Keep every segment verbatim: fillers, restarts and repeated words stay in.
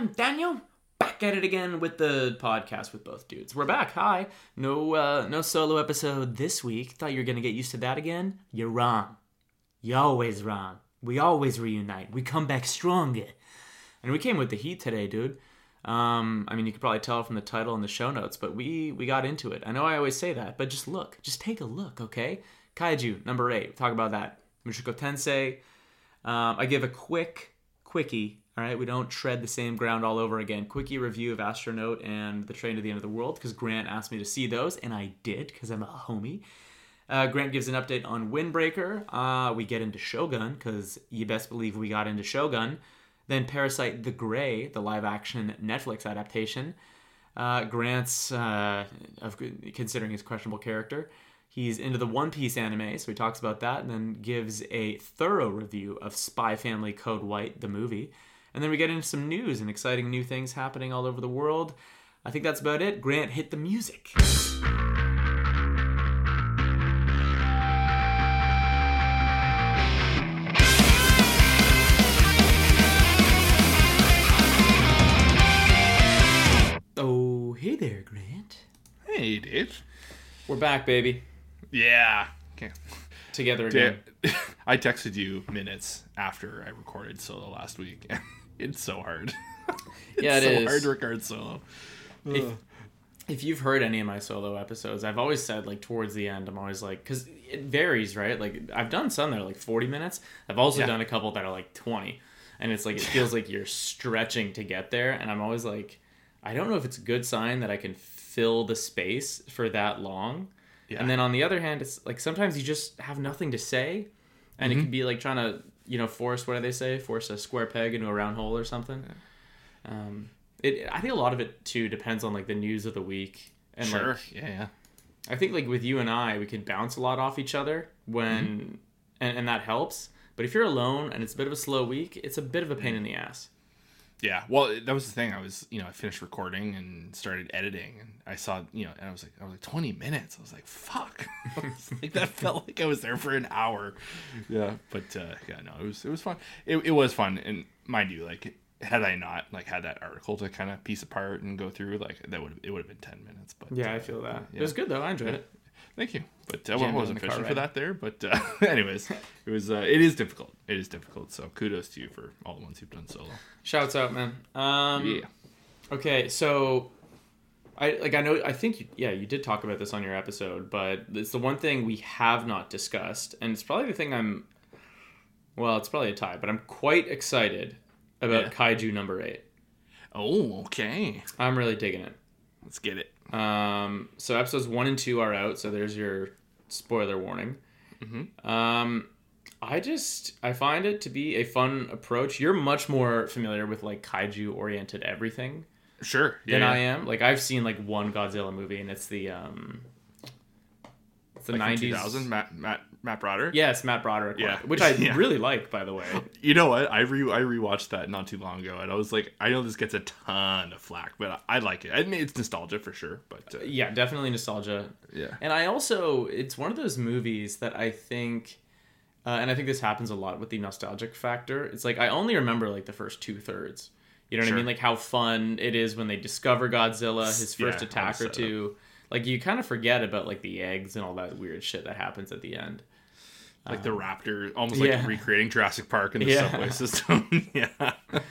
man, Daniel. Back at it again with the podcast with both dudes. We're back. Hi. No uh, no solo episode this week. Thought you were going to get used to that again? You're wrong. You're always wrong. We always reunite. We come back stronger. And we came with the heat today, dude. Um, I mean, you could probably tell from the title and the show notes, but we, we got into it. I know I always say that, but just look. Just take a look, okay? Kaiju, number eight. We'll talk about that. Mushoku Tensei. Um, I give a quick, quickie. All right, we don't tread the same ground all over again. Quickie review of Astronaut and The Train to the End of the World, because Grant asked me to see those, and I did, because I'm a homie. Uh, Grant gives an update on Windbreaker. Uh, we get into Shogun, because you best believe we got into Shogun. Then Parasite the Grey, the live-action Netflix adaptation. Uh, Grant's, uh, of considering his questionable character, he's into the One Piece anime, so he talks about that, and then gives a thorough review of Spy Family Code White, the movie. And then we get into some news and exciting new things happening all over the world. I think that's about it. Grant, hit the music. Oh, hey there, Grant. Hey, Dave. We're back, baby. Yeah. Okay. Together again. I texted you minutes after I recorded solo last week. It's so hard. It's yeah, it so is. hard to record solo. If, if you've heard any of my solo episodes, I've always said, like, towards the end, I'm always like, because it varies, right? Like, I've done some that are like forty minutes. I've also yeah. done a couple that are like twenty. And it's like, it feels like you're stretching to get there. And I'm always like, I don't know if it's a good sign that I can fill the space for that long. Yeah. And then on the other hand, it's like sometimes you just have nothing to say. And mm-hmm. it could be like trying to, you know, force, what do they say? Force a square peg into a round hole or something. Yeah. Um, it. I think a lot of it, too, depends on, like, the news of the week. And sure, like, yeah, yeah. I think, like, with you and I, we can bounce a lot off each other when, mm-hmm. and, and that helps. But if you're alone and it's a bit of a slow week, it's a bit of a pain in the ass. Yeah, well, that was the thing. I was, you know, I finished recording and started editing, and I saw, you know, and I was like, I was like twenty minutes. I was like, fuck, I was like that felt like I was there for an hour. Yeah, but uh, yeah, no, it was it was fun. It it was fun, and mind you, like, had I not like had that article to kind of piece apart and go through, like that would it would have been ten minutes. But yeah, uh, I feel that yeah. It was good though. I enjoyed yeah. it. Thank you, but uh, I wasn't fishing for that there. But uh, anyways, it was. Uh, it is difficult. It is difficult. So kudos to you for all the ones you've done solo. Shouts out, man. Um, yeah. Okay, so I like I know I think you, yeah you did talk about this on your episode, but it's the one thing we have not discussed, and it's probably the thing I'm. Well, it's probably a tie, but I'm quite excited about yeah. Kaiju number eight. Oh, okay. I'm really digging it. Let's get it. Um, so episodes one and two are out, so there's your spoiler warning. Mm-hmm. Um, I just, I find it to be a fun approach. You're much more familiar with, like, kaiju-oriented everything. Sure. Yeah, than yeah. I am. Like, I've seen, like, one Godzilla movie, and it's the, um... It's the like nineties. two thousand, Matt, Matt, Matt Broderick? Yeah, it's Matt Broderick. Yeah. Which I yeah. really like, by the way. You know what? I re I rewatched that not too long ago, and I was like, I know this gets a ton of flack, but I, I like it. I mean, it's nostalgia for sure, but... Uh, yeah, definitely nostalgia. Yeah. And I also... It's one of those movies that I think... Uh, and I think this happens a lot with the nostalgic factor. It's like, I only remember, like, the first two-thirds. You know what sure. I mean? Like, how fun it is when they discover Godzilla, his first yeah, attack or two. Like, you kind of forget about, like, the eggs and all that weird shit that happens at the end. Like um, the raptor, almost like yeah. recreating Jurassic Park in the yeah. subway system. yeah.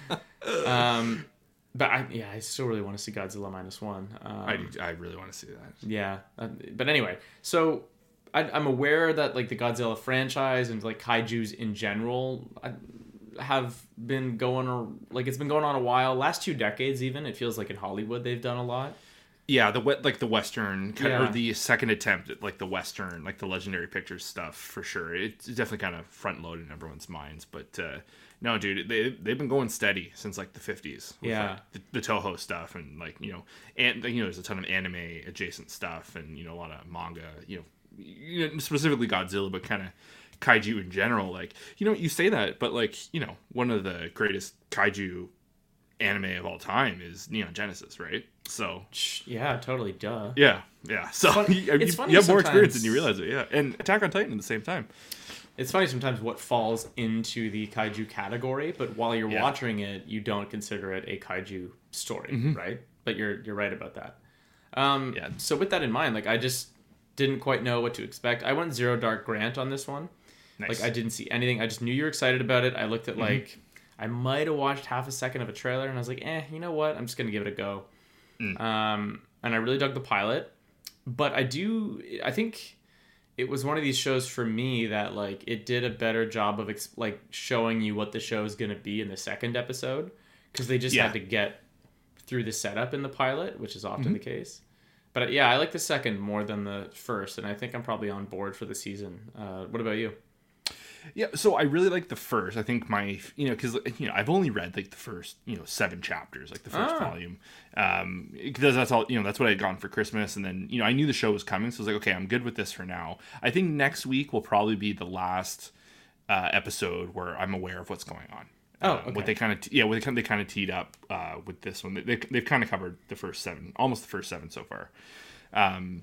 um, but, I, yeah, I still really want to see Godzilla Minus One. Um, I, do, I really want to see that. Yeah. Uh, but anyway, so... I, I'm aware that, like, the Godzilla franchise and, like, kaijus in general have been going, or like, it's been going on a while. Last two decades, even, it feels like in Hollywood they've done a lot. Yeah, the like the Western, kind yeah. of, or the second attempt at, like, the Western, like, the Legendary Pictures stuff, for sure. It's definitely kind of front-loaded in everyone's minds. But, uh, no, dude, they, they've been going steady since, like, the fifties. With, yeah. Like, the, the Toho stuff, and, like, you know, and, you know, there's a ton of anime-adjacent stuff, and, you know, a lot of manga, you know, you know, specifically Godzilla, but kind of kaiju in general. Like, you know, you say that, but, like, you know, one of the greatest kaiju anime of all time is Neon Genesis, right? So yeah, totally, duh. Yeah, yeah. So it's you, it's you, you have more experience than you realize it. Yeah, and Attack on Titan at the same time. It's funny sometimes what falls into the kaiju category, but while you're Yeah. watching it, you don't consider it a kaiju story, Mm-hmm. right? But you're you're right about that. Um, Yeah. So with that in mind, like I just didn't quite know what to expect. I went Zero Dark Grant on this one. Nice. Like I didn't see anything. I just knew you were excited about it. I looked at like I might have watched half a second of a trailer, and I was like, eh, you know what? I'm just gonna give it a go. Mm. Um, and I really dug the pilot, but I do. I think it was one of these shows for me that like it did a better job of ex- like showing you what the show is gonna be in the second episode, because they just Yeah. had to get through the setup in the pilot, which is often Mm-hmm. the case. But yeah, I like the second more than the first, and I think I'm probably on board for the season. Uh, what about you? Yeah, so I really like the first. I think my, you know, because you know I've only read like the first, you know, seven chapters, like the first Ah. volume, um, because that's all, you know, that's what I had gotten for Christmas, and then you know I knew the show was coming, so I was like, okay, I'm good with this for now. I think next week will probably be the last uh, episode where I'm aware of what's going on. Oh, Um, okay. What they kind of, yeah, what they kind they kind of teed up uh, with this one. They, they they've kind of covered the first seven, almost the first seven so far. Um,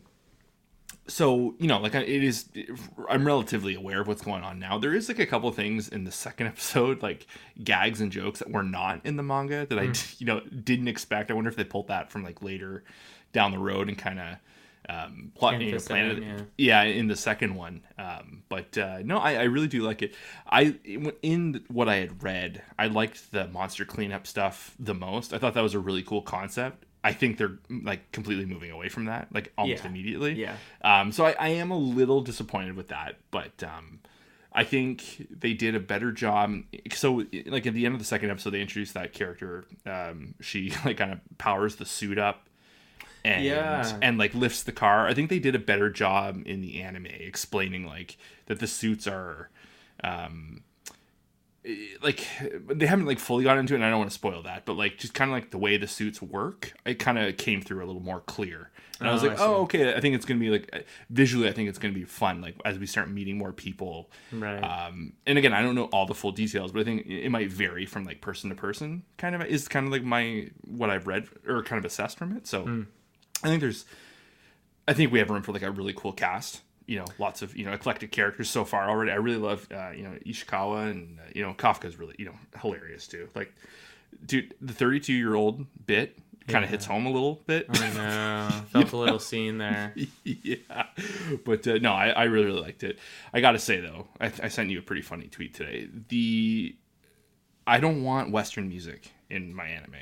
so you know like it is I'm relatively aware of what's going on now. There is like a couple of things in the second episode, like gags and jokes that were not in the manga that I you know didn't expect. I wonder if they pulled that from like later down the road and kind of um plot, you know, Canvas planted it, it. yeah in the second one. Um but uh no I, I really do like it. I in what I had read, I liked the monster cleanup stuff the most. I thought that was a really cool concept. I think they're like completely moving away from that, like almost Yeah. immediately. Yeah. Um, so I, I am a little disappointed with that, but um, I think they did a better job. So, like at the end of the second episode, they introduced that character. Um, she like kind of powers the suit up, and Yeah. and like lifts the car. I think they did a better job in the anime explaining like that the suits are. Um, like they haven't like fully got into it, and I don't want to spoil that, but like just kind of like the way the suits work, it kind of came through a little more clear, and I was Oh, like, I see. oh okay, I think it's gonna be like visually, I think it's gonna be fun, like as we start meeting more people. Right. Um, and again, I don't know all the full details, but I think it might vary from like person to person. Kind of is kind of like my what I've read or kind of assessed from it. So Mm. I think there's, I think we have room for like a really cool cast. You know, lots of, you know, eclectic characters so far already. I really love, uh, you know, Ishikawa, and, uh, you know, Kafka's really, you know, hilarious too. Like, dude, the thirty-two year old bit kind of Yeah. hits home a little bit. I know. Felt a little scene there. Yeah. But uh, no, I, I really, really liked it. I got to say, though, I, I sent you a pretty funny tweet today. The, I don't want Western music in my anime.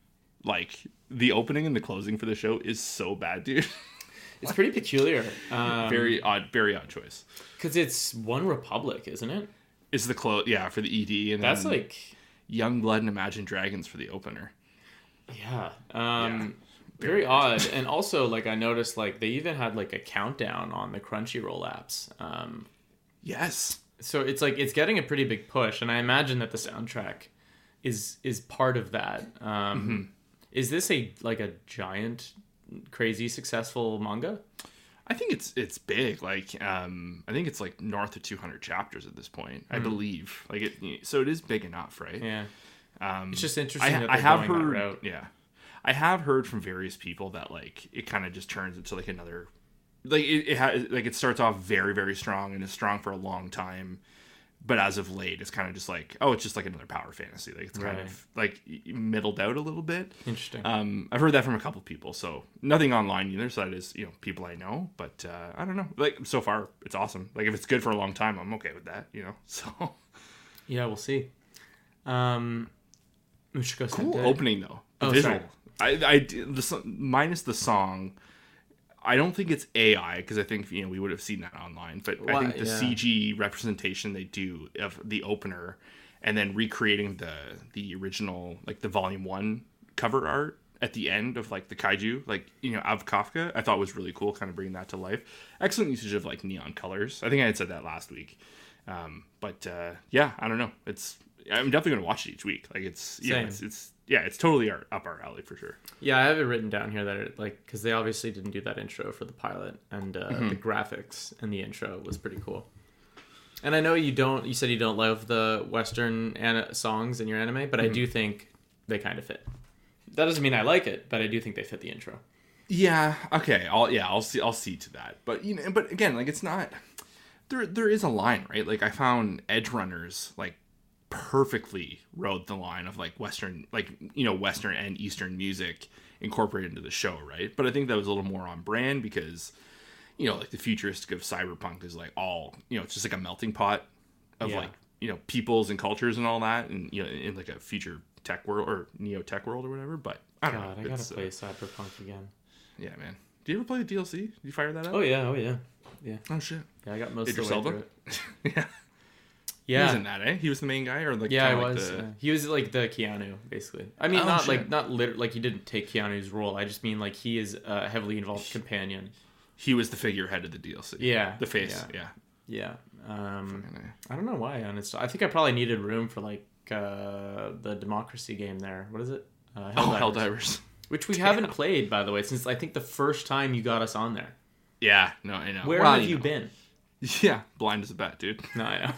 Like, the opening and the closing for the show is so bad, dude. It's pretty peculiar. Um, Very odd, very odd choice. Because it's One Republic, isn't it? It's the close, yeah, for the E D, and That's then like, Young Blood and Imagine Dragons for the opener. yeah. Um, Very odd. And also, like, I noticed, like, they even had, like, a countdown on the Crunchyroll apps. Um, Yes. so it's, like, it's getting a pretty big push. And I imagine that the soundtrack is is part of that. Um, Mm-hmm. Is this a, like, a giant, crazy, successful manga? I think it's it's big. Like, um, I think it's like north of two hundred chapters at this point. I believe. Like it, so it is big enough, right? Yeah. Um, It's just interesting I, that I they're have going that heard, route. yeah, I have heard from various people that like it kind of just turns into like another, like it, it ha- like it starts off very very strong and is strong for a long time, but as of late it's kind of just like, oh, it's just like another power fantasy. Like it's kind Right. of like middled out a little bit. Interesting. Um, I've heard that from a couple people, so nothing online either. So that is, you know, people I know, but uh, I don't know. Like so far, it's awesome. Like if it's good for a long time, I'm okay with that. You know, so yeah, we'll see. Um, Mushiko cool Sentai. opening though. The Oh, visual. sorry. I, I the so- minus the song. I don't think it's A I because I think you know we would have seen that online, but I Why- think the yeah. C G representation they do of the opener, and then recreating the the original like the volume one cover art at the end of like the kaiju, like you know of Kafka, I thought was really cool, kind of bringing that to life. Excellent usage of like neon colors. I think I had said that last week, um, but uh, yeah, I don't know. It's I'm definitely gonna watch it each week. Like it's yeah, Same. it's, it's yeah, it's totally our, up our alley for sure. Yeah, I have it written down here that it, like, because they obviously didn't do that intro for the pilot, and uh, Mm-hmm. the graphics in the intro was pretty cool. And I know you don't. You said you don't love the Western an- songs in your anime, but I do think they kind of fit. That doesn't mean I like it, but I do think they fit the intro. Yeah. Okay. I'll yeah. I'll see. I'll see to that. But you know. But again, like it's not. there there is a line, right? Like I found Edge Runners like perfectly rode the line of like Western, like, you know, Western and Eastern music incorporated into the show, right? But I think that was a little more on brand because, you know, like the futuristic of cyberpunk is like all, you know, it's just like a melting pot of Yeah. like, you know, peoples and cultures and all that, and, you know, in like a future tech world or neo tech world or whatever. But I don't God, know. I gotta It's, play uh, Cyberpunk again. yeah, man. Do you ever play the D L C? Did you fire that up? Oh yeah, oh yeah, yeah. Oh shit. Yeah, I got most Idris of the way Elba? through it. Yeah. He Yeah, was in that, eh? He was the main guy, or like yeah, I kinda like was. the- uh, he was like the Keanu, basically. I mean, Oh, not shit. like not lit- like he didn't take Keanu's role. I just mean like he is a heavily involved companion. He was the figurehead of the D L C. Yeah, The face. Yeah. yeah. Um, Fucking A. I don't know why. Honestly, I think I probably needed room for like uh, the Democracy game there. What is it? Uh, Oh, Helldivers. Helldivers. Which we haven't played, by the way, since I think the first time you got us on there. Yeah. No, I know. Where Well, have you know. been? Yeah. Blind as a bat, dude. No, I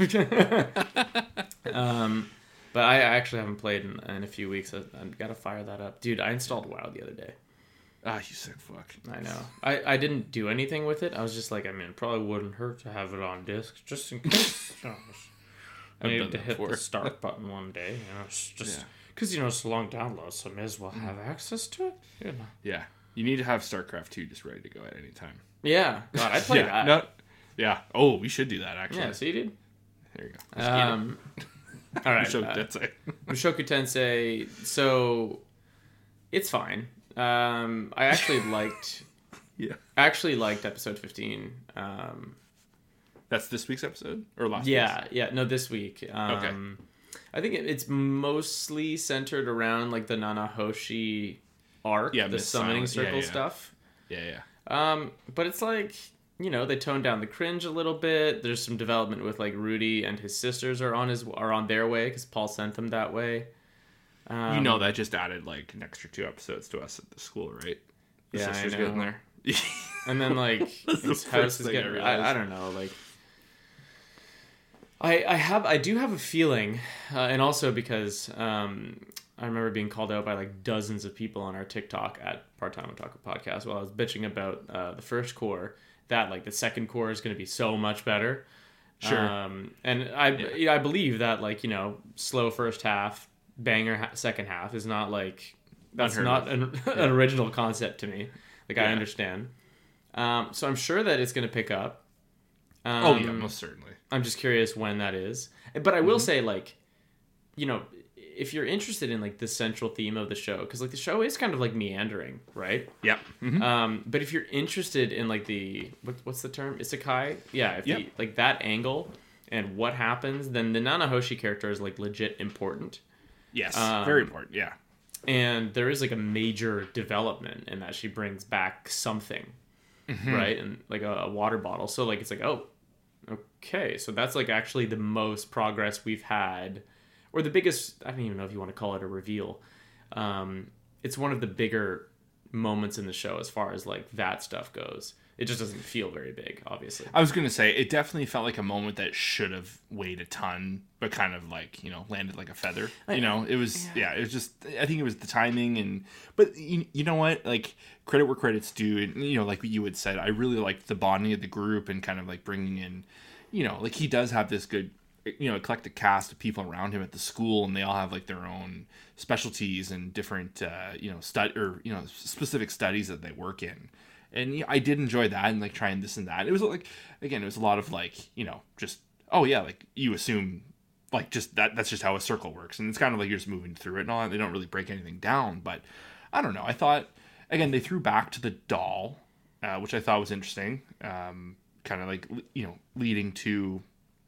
know. um, but I actually haven't played in, in a few weeks. I, I've got to fire that up. Dude, I installed WoW the other day. Ah, you sick fuck. I know. I, I didn't do anything with it. I was just like, I mean, it probably wouldn't hurt to have it on disc, just in case. I I've needed done to that hit before. the start button one day. You know, it's just Yeah. because, you know, it's a long download, so I may as well have access to it. You know. Yeah. You need to have StarCraft two just ready to go at any time. Yeah. God, I played yeah. that. No, yeah. Oh, we should do that, actually. Yeah, so you did. There you go. Um, all right. Show uh, that's it. Mushoku Tensei, so it's fine. Um, I actually liked, Yeah. I actually liked episode fifteen. Um, That's this week's episode? Or last yeah, week's? yeah, no, this week. Um, I think it, it's mostly centered around like the Nanahoshi arc, Yeah, the Miss summoning Silent. Yeah, circle yeah. stuff. Yeah, yeah. Um, but it's like, you know, they toned down the cringe a little bit. There's some development with like Rudy and his sisters are on his are on their way because Paul sent them that way. Um, You know that just added like an extra two episodes to us at the school, right? The Yeah, I sisters know. getting there. And then like That's the his first house is thing I getting. realized. I, I don't know. Like, I I have I do have a feeling, uh, and also because um, I remember being called out by like dozens of people on our TikTok at Part Time Otaku Podcast while I was bitching about uh, the first core that like the second core is going to be so much better. Sure. Um, and I Yeah. I believe that like you know slow first half, banger ha- second half is not like that's Unheard not of. an, an original concept to me. Like I Yeah. understand. Um, so I'm sure that it's going to pick up. Um, Oh yeah, most certainly. I'm just curious when that is. But I will say, like, you know, if you're interested in like the central theme of the show, because like the show is kind of like meandering, right? Yeah. Mhm. Um, but if you're interested in like the what, what's the term isekai? Yeah, if Yep. the, like that angle and what happens, then the Nanahoshi character is like legit important. Yes. um, Very important. Yeah. And there is like a major development in that she brings back something, Mm-hmm. right? And like a, a water bottle. So like it's like, oh, okay. So that's like actually the most progress we've had, or the biggest. I don't even know if you want to call it a reveal. Um, it's one of the bigger moments in the show as far as like that stuff goes. It just doesn't feel very big, obviously. I was gonna say it definitely felt like a moment that should have weighed a ton, but kind of like you know landed like a feather. You know, it was yeah. It was just I think it was the timing and but you, you know what like credit where credit's due. And, you know, like you had said, I really liked the bonding of the group and kind of like bringing in, you know, like he does have this good you know eclectic cast of people around him at the school, and they all have like their own specialties and different uh, you know stud or you know specific studies that they work in. And yeah, I did enjoy that and like trying this and that. It was like, again, it was a lot of like, you know, just, oh yeah, like you assume like just that, that's just how a circle works. And it's kind of like you're just moving through it and all that. They don't really break anything down, but I don't know. I thought, again, they threw back to the doll, uh, which I thought was interesting. Um, kind of like, you know, leading to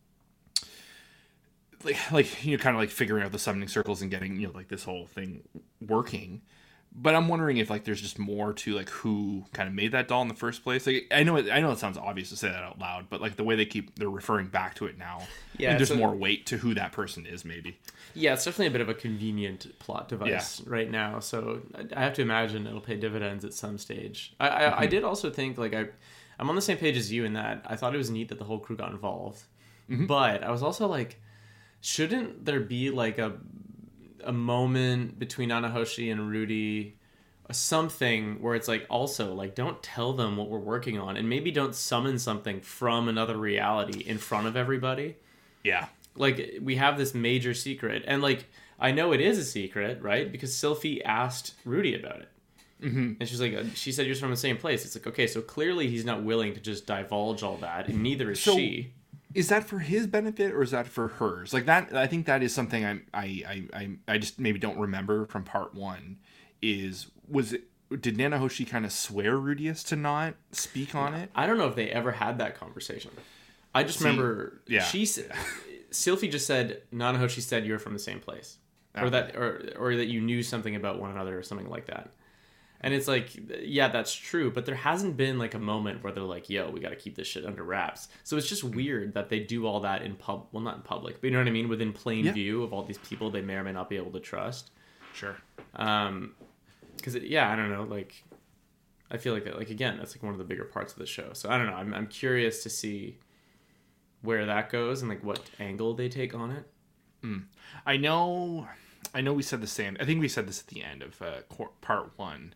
like, like, you know, kind of like figuring out the summoning circles and getting, you know, like this whole thing working. But I'm wondering if like there's just more to like who kind of made that doll in the first place. Like I know it, I know it sounds obvious to say that out loud, but like the way they keep they're referring back to it now, Yeah, and there's so- more weight to who that person is. Maybe. Yeah, it's definitely a bit of a convenient plot device right now. So I- I have to imagine it'll pay dividends at some stage. I, I, I did also think like I, I'm on the same page as you in that I thought it was neat that the whole crew got involved, but I was also like, shouldn't there be like a, a moment between Nanahoshi and Rudy something where it's like also like don't tell them what we're working on, and maybe don't summon something from another reality in front of everybody. Yeah. Like we have this major secret, and like I know it is a secret, right? Because Sylphie asked Rudy about it. Mm-hmm. And she's like, she said you're from the same place. It's like, okay, so clearly he's not willing to just divulge all that, and neither is So, she. Is that for his benefit or is that for hers? Like that, I think that is something I I I I just maybe don't remember from part one. Is was it did Nanahoshi kind of swear Rudius to not speak on it? I don't know if they ever had that conversation. I just See, remember yeah. she said, Sylphie just said Nanahoshi said you're from the same place, or Okay. that or or that you knew something about one another or something like that. And it's like, yeah, that's true, but there hasn't been like a moment where they're like, yo, we got to keep this shit under wraps. So it's just weird that they do all that in pub, well, not in public, but you know what I mean? Within plain Yeah. view of all these people they may or may not be able to trust. Sure. Um, cause it, yeah, I don't know. Like, I feel like that, like, again, that's like one of the bigger parts of the show. So I don't know. I'm, I'm curious to see where that goes and like what angle they take on it. Mm. I know, I know we said the same. I think we said this at the end of uh, cor- part one.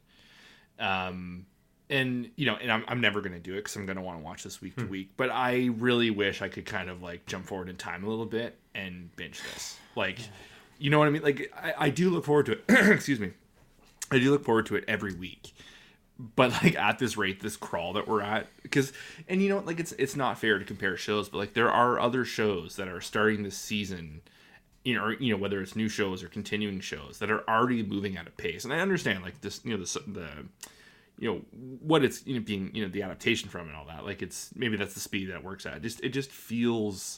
Um, and you know, and I'm, I'm never going to do it because I'm going to want to watch this week to week, but I really wish I could kind of like jump forward in time a little bit and binge this. Like, you know what I mean? Like I, I do look forward to it. Excuse me. I do look forward to it every week, but like at this rate, this crawl that we're at, because, and you know, like it's, it's not fair to compare shows, but like there are other shows that are starting this season, you know, or, you know, whether it's new shows or continuing shows that are already moving at a pace. And I understand like this, you know, the, the, you know, what it's, you know, being, you know, the adaptation from and all that. Like it's, maybe that's the speed that it works at. Just, it just feels,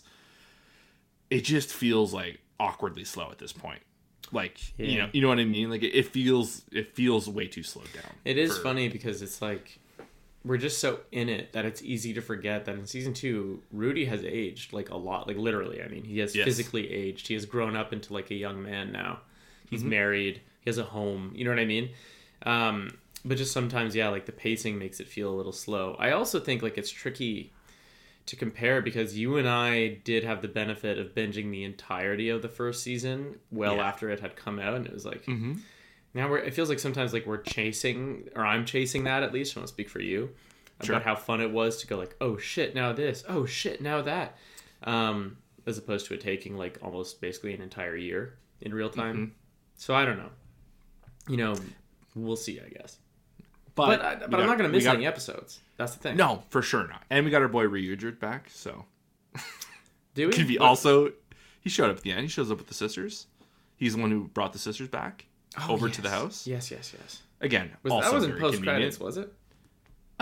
it just feels like awkwardly slow at this point. Like, Yeah. you know, you know what I mean? Like it, it feels, it feels way too slowed down. It is for- funny because it's like, we're just so in it that it's easy to forget that in season two, Rudy has aged like a lot, like literally. I mean, he has Yes. physically aged. He has grown up into like a young man now. He's Mm-hmm. married. He has a home. You know what I mean? Um, but just sometimes, yeah, like the pacing makes it feel a little slow. I also think like it's tricky to compare because you and I did have the benefit of binging the entirety of the first season well Yeah. after it had come out, and it was like. Mm-hmm. Now we're, it feels like sometimes like we're chasing, or I'm chasing that at least. I want to speak for you Sure. about how fun it was to go like, oh shit, now this, oh shit, now that, um, as opposed to it taking like almost basically an entire year in real time. Mm-hmm. So I don't know. You know, we'll see, I guess. But, But I, we but I'm got- not gonna we miss got- any episodes. That's the thing. No, for sure not. And we got our boy Ryujin back, so do we? could be What- also. He showed up at the end. He shows up with the sisters. He's the one who brought the sisters back Oh, over yes. to the house. Yes, yes, yes. Again, Was, also that wasn't very post convenient. credits, was it? Uh,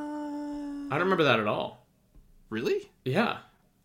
I don't remember that at all. Really? Yeah.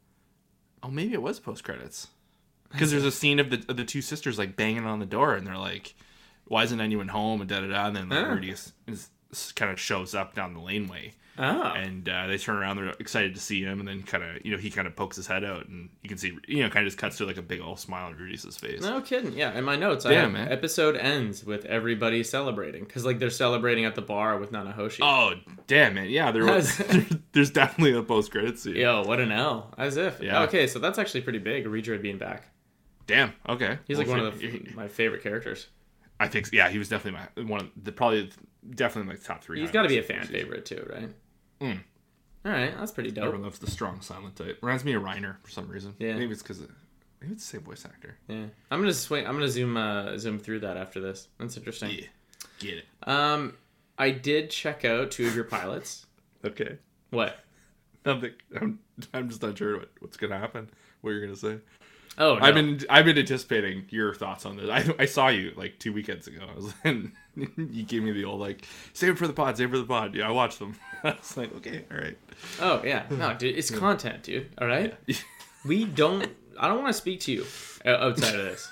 Oh, maybe it was post credits. Because there's a scene of the of the two sisters like banging on the door, and they're like, "Why isn't anyone home?" and da da da. And then like, Ah. Rudy is, is, kind of shows up down the laneway, Oh. and uh, they turn around. They're excited to see him, and then kind of you know he kind of pokes his head out, and you can see you know kind of just cuts to like a big old smile on Rudy's face. No kidding. Yeah, in my notes, I Damn, have man. episode ends with everybody celebrating because like they're celebrating at the bar with Nanahoshi. Oh damn it! Yeah, there was, there's definitely a post credits scene. Yo, what an L. As if. Yeah. Okay, so that's actually pretty big. Reedred being back. Damn. Okay. He's Well, like one of shit. the, my favorite characters. I think yeah, he was definitely my one of the probably definitely like top three. He's got to be a highlights fan of the season. favorite too, right? Mm. All right, that's pretty dope. Everyone loves the strong silent type. Reminds me of Reiner for some reason. Yeah. Maybe it's because maybe it's the same voice actor. Yeah, I'm gonna swing. I'm gonna zoom uh, zoom through that after this. That's interesting. Yeah. Get it. Um, I did check out two of your pilots. Okay. What? Nothing. I'm I'm just not sure what, what's gonna happen. What you're gonna say. Oh, no. I've been I've been anticipating your thoughts on this. I I saw you like two weekends ago. I was and you gave me the old like save it for the pod, save it for the pod. Yeah, I watched them. I was like, okay, all right. Oh yeah, no, dude, it's content, dude. All right, we don't. I don't want to speak to you o- outside of this.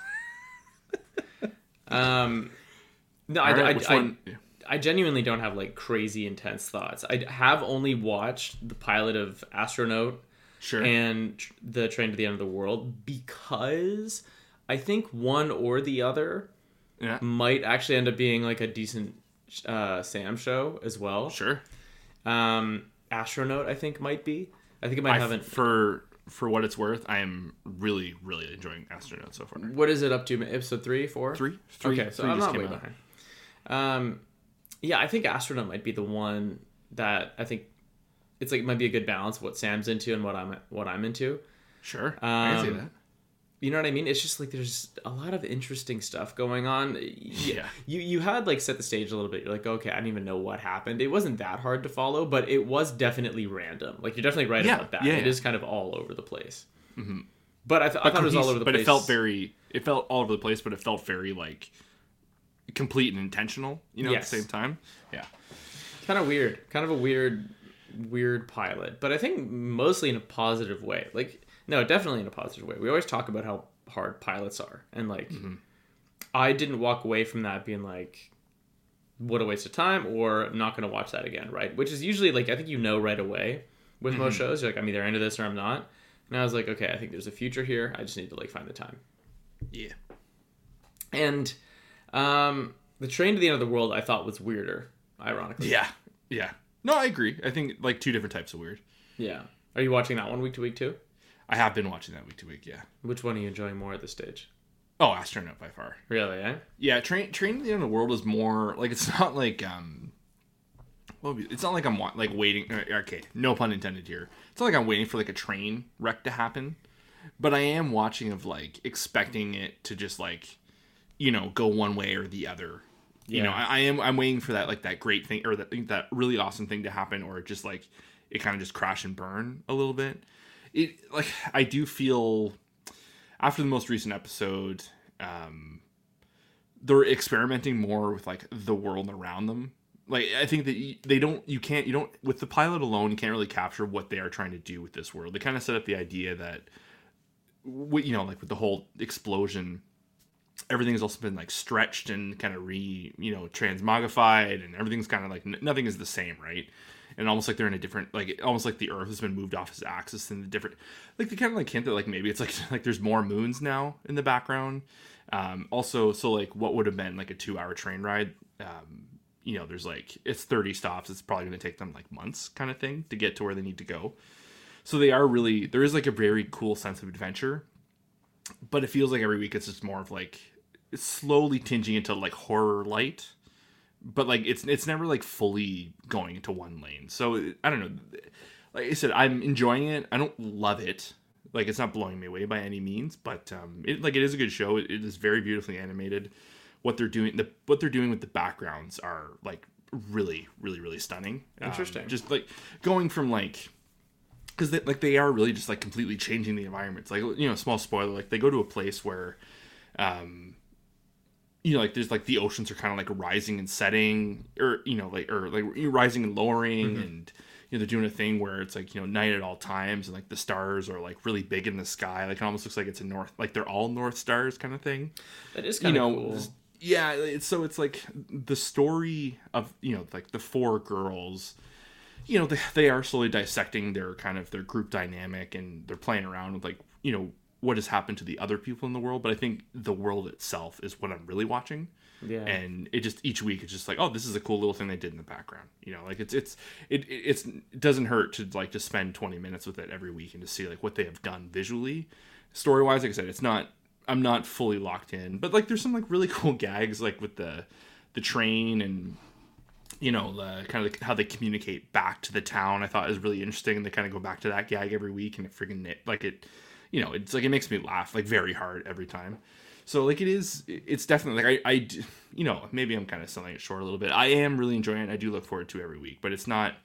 Um, no, I, All right, I, which I, one? Yeah. I genuinely don't have like crazy intense thoughts. I have only watched the pilot of Astronaut Sure. and tr- the Train to the End of the World because I think one or the other Yeah. might actually end up being like a decent uh, Sam show as well. Sure. Um, Astronaut, I think, might be. I think it might I, have an. for for what it's worth, I am really really enjoying Astronaut so far. What is it up to? Episode three, four? Three, three Okay, so three I'm just not came way out. behind. Um, Yeah, I think Astronaut might be the one that I think it's like it might be a good balance of what Sam's into and what I'm what I'm into. Sure, I can see Um, that. You know what I mean? It's just like there's a lot of interesting stuff going on. Yeah. You you had like set the stage a little bit. You're like, okay, I don't even know what happened. It wasn't that hard to follow, but it was definitely random. Like you're definitely right Yeah, about that. yeah, It yeah. is kind of all over the place. Mm-hmm. But I, th- I But, thought it was all cohes- over the but place. it felt very, it felt all over the place, but it felt very like complete and intentional, you know, Yes. at the same time. Yeah. kind of weird. Kind of a weird, weird pilot. But I think mostly in a positive way. Like, no, definitely in a positive way. We always talk about how hard pilots are. And like, Mm-hmm. I didn't walk away from that being like, what a waste of time, or I'm not going to watch that again, right? Which is usually like, I think you know right away with Mm-hmm. most shows. You're like, I'm either into this or I'm not. And I was like, okay, I think there's a future here. I just need to like find the time. Yeah. And um, the Train to the End of the World I thought was weirder, ironically. Yeah. Yeah. No, I agree. I think like two different types of weird. Yeah. Are you watching that one week to week too? I have been watching that week to week. Yeah. Which one are you enjoying more at this stage? Oh, Astronaut by far. Really, eh? Yeah. Train Train to the End of the World is more like, it's not like, um, what would be- it's not like I'm wa- like waiting. uh, Okay. No pun intended here. It's not like I'm waiting for like a train wreck to happen, but I am watching of like expecting it to just like, you know, go one way or the other. You know, Yeah. I, I am I'm waiting for that like that great thing or that that really awesome thing to happen, or just like it kind of just crash and burn a little bit. It like I do feel after the most recent episode, um, they're experimenting more with like the world around them. Like I think that you, they don't you can't you don't with the pilot alone you can't really capture what they are trying to do with this world. They kind of set up the idea that what you know like with the whole explosion, everything's also been like stretched and kind of re you know transmogrified, and everything's kind of like n- nothing is the same, right? And almost like they're in a different like almost like the Earth has been moved off its axis in the different like they kind of like hint that like maybe it's like like there's more moons now in the background. Um, also, so like what would have been like a two hour train ride, um, you know, there's like it's thirty stops. It's probably going to take them like months, kind of thing, to get to where they need to go. So they are really there is like a very cool sense of adventure, but it feels like every week it's just more of like it's slowly tinging into like horror light, but like it's it's never like fully going into one lane. So I don't know. Like I said, I'm enjoying it. I don't love it. Like it's not blowing me away by any means, but um, it like it is a good show. It, it is very beautifully animated. What they're doing, the what they're doing with the backgrounds are like really, really, really stunning. Interesting. Um, just like going from like. Because they, like they are really just like completely changing the environments. Like you know, small spoiler, like they go to a place where, um, you know, like there's like the oceans are kind of like rising and setting, or you know, like or like rising and lowering, Mm-hmm. and you know they're doing a thing where it's like you know night at all times, and like the stars are like really big in the sky. Like it almost looks like it's a north, like they're all north stars kind of thing. That is You kind of know, cool. yeah. It's, so it's like the story of you know like the four girls. You know, they, they are slowly dissecting their kind of their group dynamic, and they're playing around with like, you know, what has happened to the other people in the world. But I think the world itself is what I'm really watching. Yeah. And it just, each week it's just like, oh, this is a cool little thing they did in the background. You know, like it's, it's, it, it's, it doesn't hurt to like to spend twenty minutes with it every week and to see like what they have done visually. Story wise, like I said, it's not, I'm not fully locked in, but like there's some like really cool gags like with the, the train and, you know, the kind of how they communicate back to the town. I thought is really interesting. And they kind of go back to that gag every week, and it freaking like it, you know, it's like it makes me laugh like very hard every time. So like it is, it's definitely like I, I, you know, maybe I'm kind of selling it short a little bit. I am really enjoying it. I do look forward to every week, but it's not.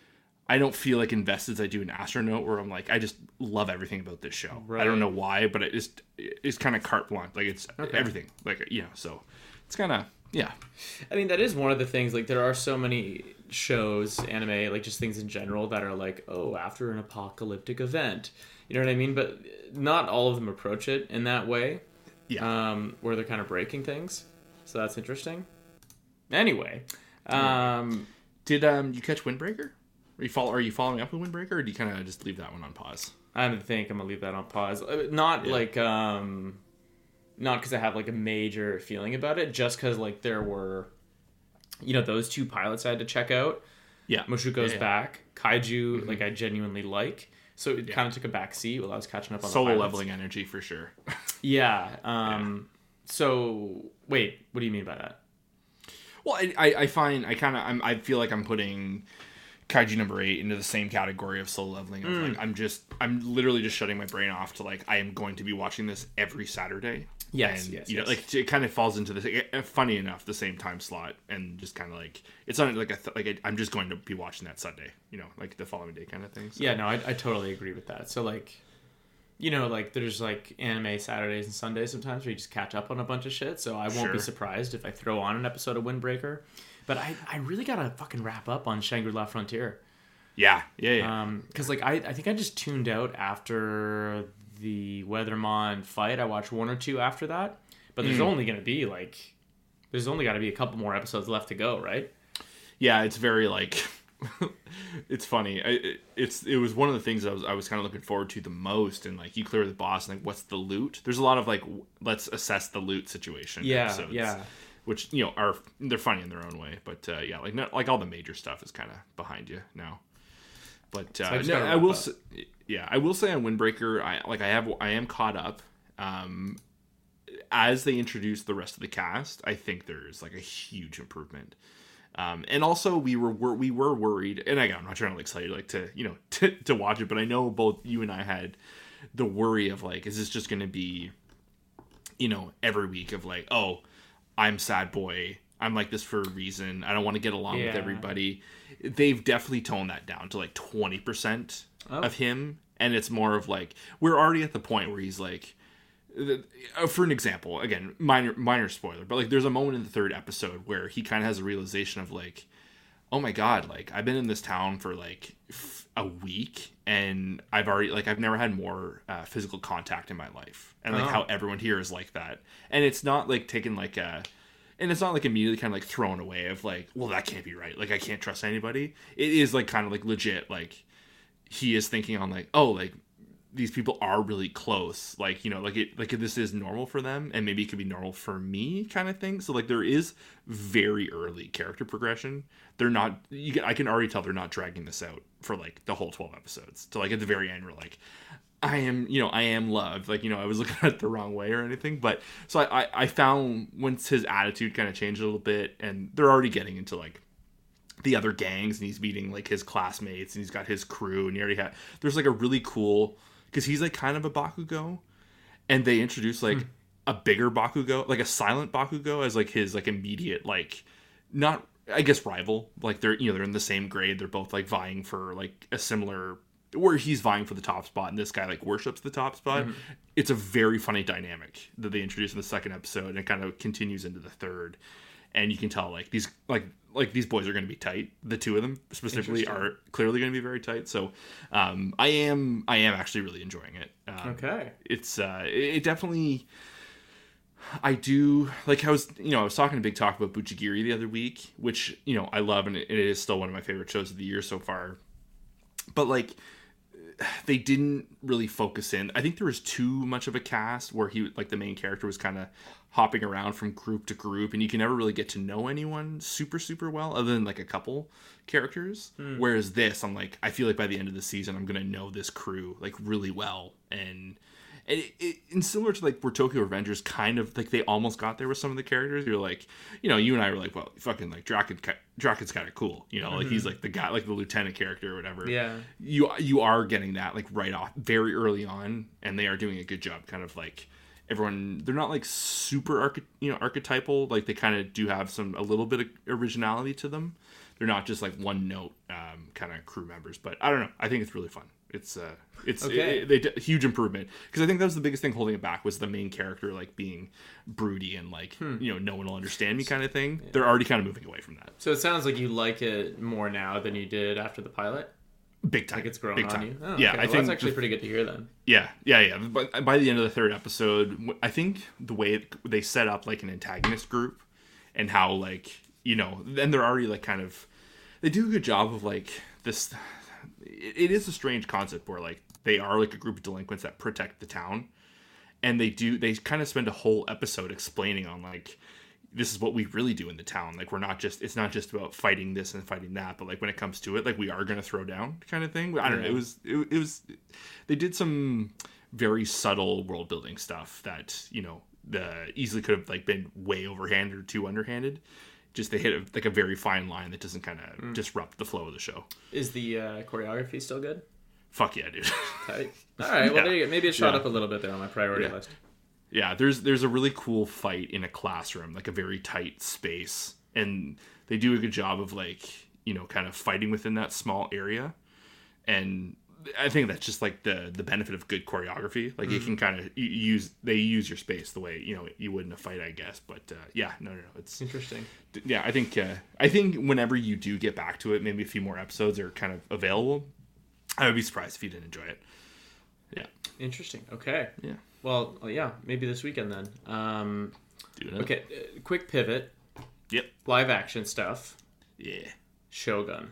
I don't feel like invested as I do in Astronaut, where I'm like I just love everything about this show. Right. I don't know why, but it just it's kind of carte blanche. Like it's Okay. everything. Like you know, so it's kind of yeah. I mean, that is one of the things. Like, there are so many shows, anime, like just things in general that are like, oh, after an apocalyptic event. You know what I mean? But not all of them approach it in that way. Yeah. Um, where they're kind of breaking things. So that's interesting. Anyway, um, Did um you catch Windbreaker? Are you follow? Are you following up with Windbreaker, or do you kind of just leave that one on pause? I think I'm gonna leave that on pause. Uh, Not Yeah. like um, not because I have like a major feeling about it. Just because like there were, you know, those two pilots I had to check out. Yeah. Mushoko's Yeah, yeah. back. Kaiju, like I genuinely like. So it Yeah. kind of took a back seat while I was catching up on Solo the pilots. leveling energy for sure. Yeah. Um. So wait, what do you mean by that? Well, I, I, I find I kind of I'm I feel like I'm putting Kaiju number eight into the same category of Solo Leveling. Of mm. Like I'm just I'm literally just shutting my brain off to like I am going to be watching this every Saturday. Yes, and, yes, you yes. know, like it kind of falls into this. Funny enough, the same time slot, and just kind of like it's not like a th- like I, I'm just going to be watching that Sunday. You know, like the following day kind of thing. So. Yeah, no, I, I totally agree with that. So like, you know, like there's like anime Saturdays and Sundays sometimes where you just catch up on a bunch of shit. So I won't sure. be surprised if I throw on an episode of Windbreaker. But I, I really gotta fucking wrap up on Shangri-La Frontier. Yeah, yeah, yeah. Um, because like I, I think I just tuned out after the Weathermon fight. I watched one or two after that. But there's mm. only going to be, like, there's only got to be a couple more episodes left to go, right? Yeah, it's very, like, it's funny. I, it, it's It was one of the things I was I was kind of looking forward to the most. And, like, you clear the boss, and, like, what's the loot? There's a lot of, like, let's assess the loot situation. Yeah, episodes, yeah. Which, you know, are, they're funny in their own way. But, uh, yeah, like, not, like all the major stuff is kind of behind you now. But, uh, so I, no, I will say, yeah, I will say on Windbreaker, I, like, I have, I am caught up. Um, As they introduce the rest of the cast, I think there's like a huge improvement. Um, and also we were, were we were worried, and again, I'm not trying to like excite you like to you know to, to watch it, but I know both you and I had the worry of like, is this just going to be, you know, every week of like, oh, I'm sad boy, I'm like this for a reason, I don't want to get along yeah. with everybody. They've definitely toned that down to like twenty percent oh. of him, and it's more of like we're already at the point where he's like. For an example, again, minor minor spoiler, but like there's a moment in the third episode where he kind of has a realization of like, oh my god, like I've been in this town for like f- a week and I've already like I've never had more uh, physical contact in my life, and like oh. how everyone here is like that, and it's not like taken like a, and it's not like immediately kind of like thrown away of like, well that can't be right, like I can't trust anybody. It is like kind of like legit, like he is thinking on like, oh like. These people are really close, like, you know, like it, like this is normal for them, and maybe it could be normal for me, kind of thing. So like there is very early character progression. They're not, you can, I can already tell they're not dragging this out for like the whole twelve episodes. To like at the very end, we're like, I am, you know, I am loved. Like, you know, I was looking at it the wrong way or anything. But so I, I, I found once his attitude kind of changed a little bit, and they're already getting into like the other gangs, and he's meeting like his classmates, and he's got his crew, and he already had. There's like a really cool. Because he's like kind of a Bakugo, and they introduce like hmm. a bigger Bakugo, like a silent Bakugo, as like his like immediate like not I guess rival. Like they're you know they're in the same grade. They're both like vying for like a similar where he's vying for the top spot, and this guy like worships the top spot. Mm-hmm. It's a very funny dynamic that they introduce in the second episode, and it kind of continues into the third. And you can tell like these like like these boys are going to be tight. The two of them specifically are clearly going to be very tight. So um, I am I am actually really enjoying it. Um, okay, it's uh, it definitely. I do like I was you know I was talking to Big Talk about Butchigiri the other week, which you know I love, and it, it is still one of my favorite shows of the year so far. But like they didn't really focus in. I think there was too much of a cast where he like the main character was kind of hopping around from group to group, and you can never really get to know anyone super super well other than like a couple characters. Mm. Whereas this, I'm like I feel like by the end of the season I'm gonna know this crew like really well, and and, it, it, and similar to like where Tokyo Revengers kind of like they almost got there with some of the characters. You're like, you know, you and I were like, well, fucking like Draken, Draken's kind of cool, you know, mm-hmm. like he's like the guy, like the lieutenant character or whatever. Yeah, you you are getting that like right off, very early on, and they are doing a good job, kind of like. Everyone, they're not like super arche- you know archetypal, like they kind of do have some a little bit of originality to them. They're not just like one note um, kind of crew members, but I don't know, I think it's really fun. It's uh it's okay. it, they did huge improvement, because I think that was the biggest thing holding it back was the main character like being broody and like hmm. you know no one will understand me kind of thing. Yeah. They're already kind of moving away from that. So it sounds like you like it more now than you did after the pilot. Big time. Like it's grown Big on time. you. Oh, yeah, okay. I well, think that's actually the, pretty good to hear then. Yeah, yeah, yeah. But by the end of the third episode, I think the way it, they set up like an antagonist group, and how like you know, then they're already like kind of, they do a good job of like this. It, it is a strange concept where like they are like a group of delinquents that protect the town, and they do they kind of spend a whole episode explaining on like. This is what we really do in the town. Like, we're not just, it's not just about fighting this and fighting that, but like when it comes to it, like we are going to throw down kind of thing. I don't yeah. know. It was, it, it was, they did some very subtle world building stuff that, you know, the easily could have like been way overhanded or too underhanded. just they hit a, like a very fine line that doesn't kind of Mm. disrupt the flow of the show. Is the uh, choreography still good? Fuck yeah, dude. Tight. All right. Well, Yeah. there you go. Maybe it shot Yeah. up a little bit there on my priority Yeah. list. Yeah, there's there's a really cool fight in a classroom, like a very tight space, and they do a good job of like, you know, kind of fighting within that small area. And I think that's just like the the benefit of good choreography. Like, mm-hmm. it can kind of use they use your space the way, you know, you would in a fight, I guess. But uh, yeah, no, no, no, it's interesting. Yeah, I think uh, I think whenever you do get back to it, maybe a few more episodes are kind of available. I would be surprised if you didn't enjoy it. Yeah. Interesting. Okay. Yeah. Well, yeah, maybe this weekend then. Um, Doing it. okay, uh, quick pivot. Yep. Live action stuff. Yeah. Shogun.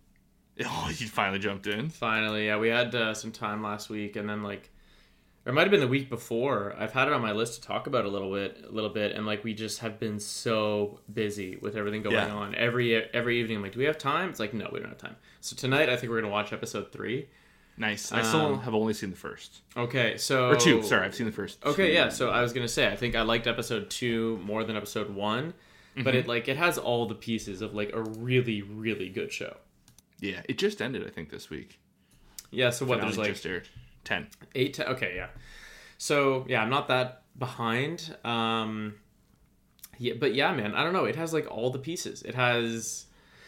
Oh, you finally jumped in. Finally, yeah. We had uh, some time last week, and then like, or it might have been the week before. I've had it on my list to talk about a little bit, a little bit, and like we just have been so busy with everything going Yeah. on. Every every evening, I'm like, do we have time? It's like, no, we don't have time. So tonight, I think we're gonna watch episode three. Nice. I still Um, have only seen the first. Okay, so Or two. Sorry, I've seen the first. Okay, two. yeah. So I was gonna say, I think I liked episode two more than episode one, but Mm-hmm. it like it has all the pieces of like a really, really good show. Yeah, it just ended, I think, this week. Yeah. So what? Finale There's like just aired. Ten. eight. To, okay, yeah. So yeah, I'm not that behind. Um, yeah, but yeah, man, I don't know. It has like all the pieces. It has.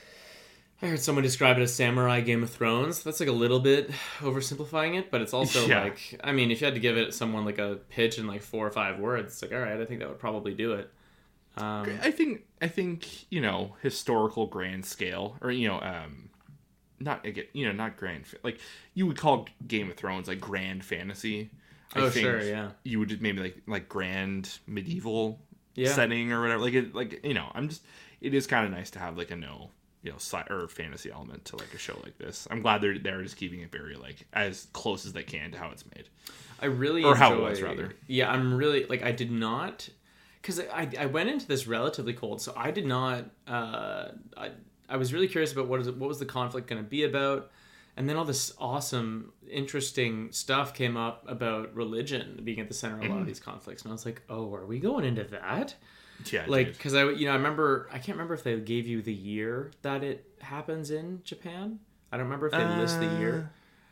I heard someone describe it as samurai Game of Thrones. That's like a little bit oversimplifying it, but it's also Yeah. like, I mean, if you had to give it someone like a pitch in like four or five words, it's like, all right, I think that would probably do it. Um, I think I think you know, historical grand scale, or you know, um, not again, you know, not grand, fa- like you would call Game of Thrones like grand fantasy. I Oh, think sure, yeah. You would maybe like like grand medieval Yeah. setting or whatever. Like it, like you know, I'm just. It is kind of nice to have like a no, you know, sci- or fantasy element to like a show like this. I'm glad they're they're just keeping it very like as close as they can to how it's made. I really Or enjoy, how it was, rather. Yeah, I'm really like I did not because I I went into this relatively cold, so I did not. Uh, I I was really curious about what is it, what was the conflict going to be about, and then all this awesome, interesting stuff came up about religion being at the center of a lot of these conflicts, and I was like, oh, are we going into that? Yeah, Like, dude. because I you know I remember I can't remember if they gave you the year that it happens in Japan. I don't remember if they list the year.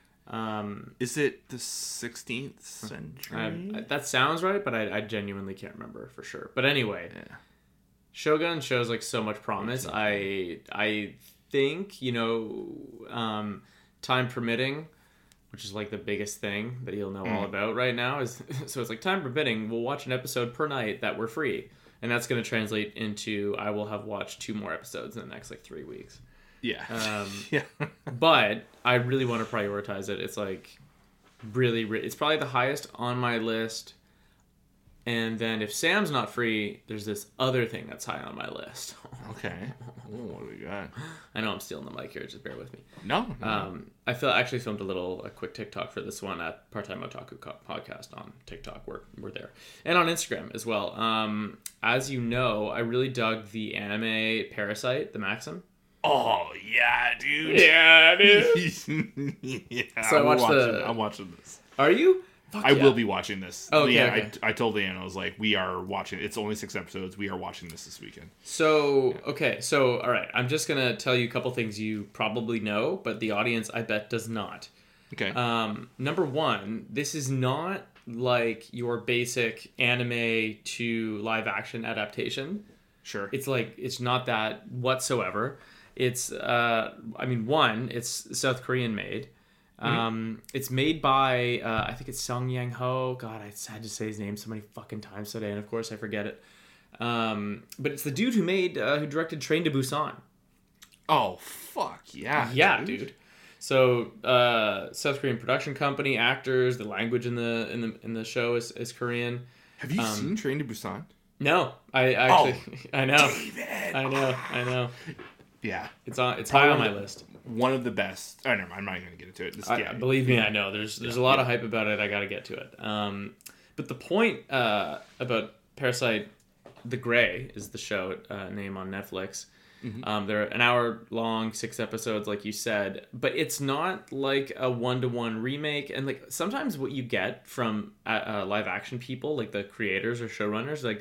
Um, Is it the sixteenth century? I, I, that sounds right, but I, I genuinely can't remember for sure. But anyway, yeah. Shogun shows like so much promise. I I think you know, um, time permitting, which is like the biggest thing that he'll know all about right now is so it's like time permitting. We'll watch an episode per night that we're free, and that's going to translate into I will have watched two more episodes in the next like three weeks. Yeah. Um, yeah. But I really want to prioritize it. It's like really, re- it's probably the highest on my list. And then if Sam's not free, there's this other thing that's high on my list. Okay. Ooh, what do we got? I know I'm stealing the mic here. Just bear with me. No. no. Um, I feel actually filmed a little a quick TikTok for this one at Part-Time Otaku Co- Podcast on TikTok. We're we're there, and on Instagram as well. Um, as you know, I really dug the anime Parasite, the Maxim. Oh yeah, dude. Yeah, yeah. So I I'm watched watching, the- I'm watching this. Are you? Fuck I yeah. will be watching this. Oh, okay, yeah, okay. I, I told Leanne, I was like, we are watching. It's only six episodes. We are watching this this weekend. So, okay, so, all right, I'm just going to tell you a couple things you probably know, but the audience, I bet, does not. Okay. Um, number one, this is not like your basic anime to live action adaptation. sure. It's like, it's not that whatsoever. It's, uh, I mean, one, it's South Korean made. Um, it's made by, uh, I think it's Sung Yang Ho. God, I had to say his name so many fucking times today, and of course I forget it. Um, but it's the dude who made, uh, who directed Train to Busan. oh fuck yeah. Yeah, dude. So, uh, South Korean production company, actors, the language in the in the in the show is, is Korean. Have you Um, seen Train to Busan? No, I actually, I know, David. I know, I know. Yeah. It's on, it's high on my Probably- list. One of the best. Oh, never mind. I'm not even gonna get into it. This, I, yeah. Believe me, I know. There's there's a lot of hype about it. I got to get to it. Um, but the point uh, about Parasite, The Grey is the show uh, name on Netflix. Um, they're an hour long, six episodes, like you said. But it's not like a one to one remake. And like sometimes what you get from uh, uh, live action people, like the creators or showrunners, like,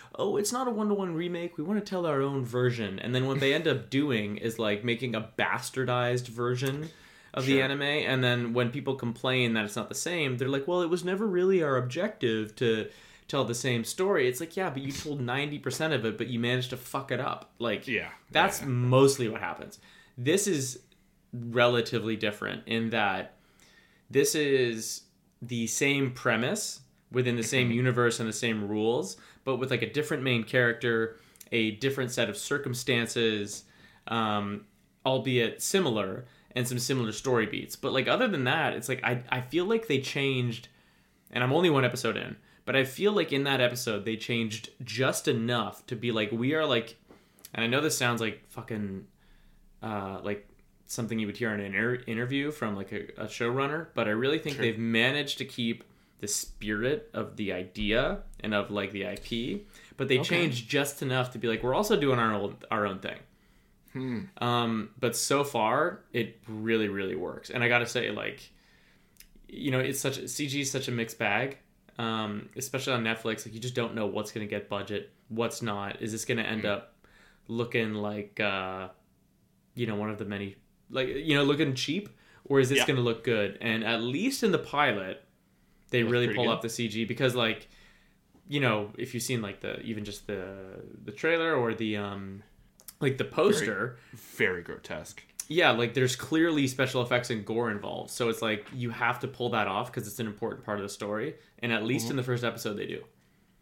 oh, it's not a one-to-one remake. We want to tell our own version. And then what they end up doing is like making a bastardized version of sure. the anime. And then when people complain that it's not the same, they're like, well, it was never really our objective to tell the same story. It's like, yeah, but you told ninety percent of it, but you managed to fuck it up. Like, yeah, that's yeah. mostly what happens. This is relatively different in that this is the same premise within the same universe and the same rules, but with like a different main character, a different set of circumstances, um, albeit similar, and some similar story beats. But like other than that, it's like I, I feel like they changed, and I'm only one episode in, but I feel like in that episode they changed just enough to be like, we are like, and I know this sounds like fucking uh, like something you would hear in an inter- interview from like a, a showrunner, but I really think sure. they've managed to keep the spirit of the idea and of like the I P, but they okay. changed just enough to be like, we're also doing our own our own thing. Hmm. Um, but so far it really really works, and I gotta say, like, you know, it's such C G is such a mixed bag, um, especially on Netflix. Like, you just don't know what's gonna get budget, what's not. Is this gonna end hmm. up looking like uh, you know, one of the many, like, you know, looking cheap, or is this yeah. gonna look good? And at least in the pilot, they That's really pull good. up the C G, because, like, you know, if you've seen like the even just the the trailer or the um like the poster, very, very grotesque. Yeah, like there's clearly special effects and gore involved, so it's like you have to pull that off because it's an important part of the story. And at least mm-hmm. in the first episode, they do.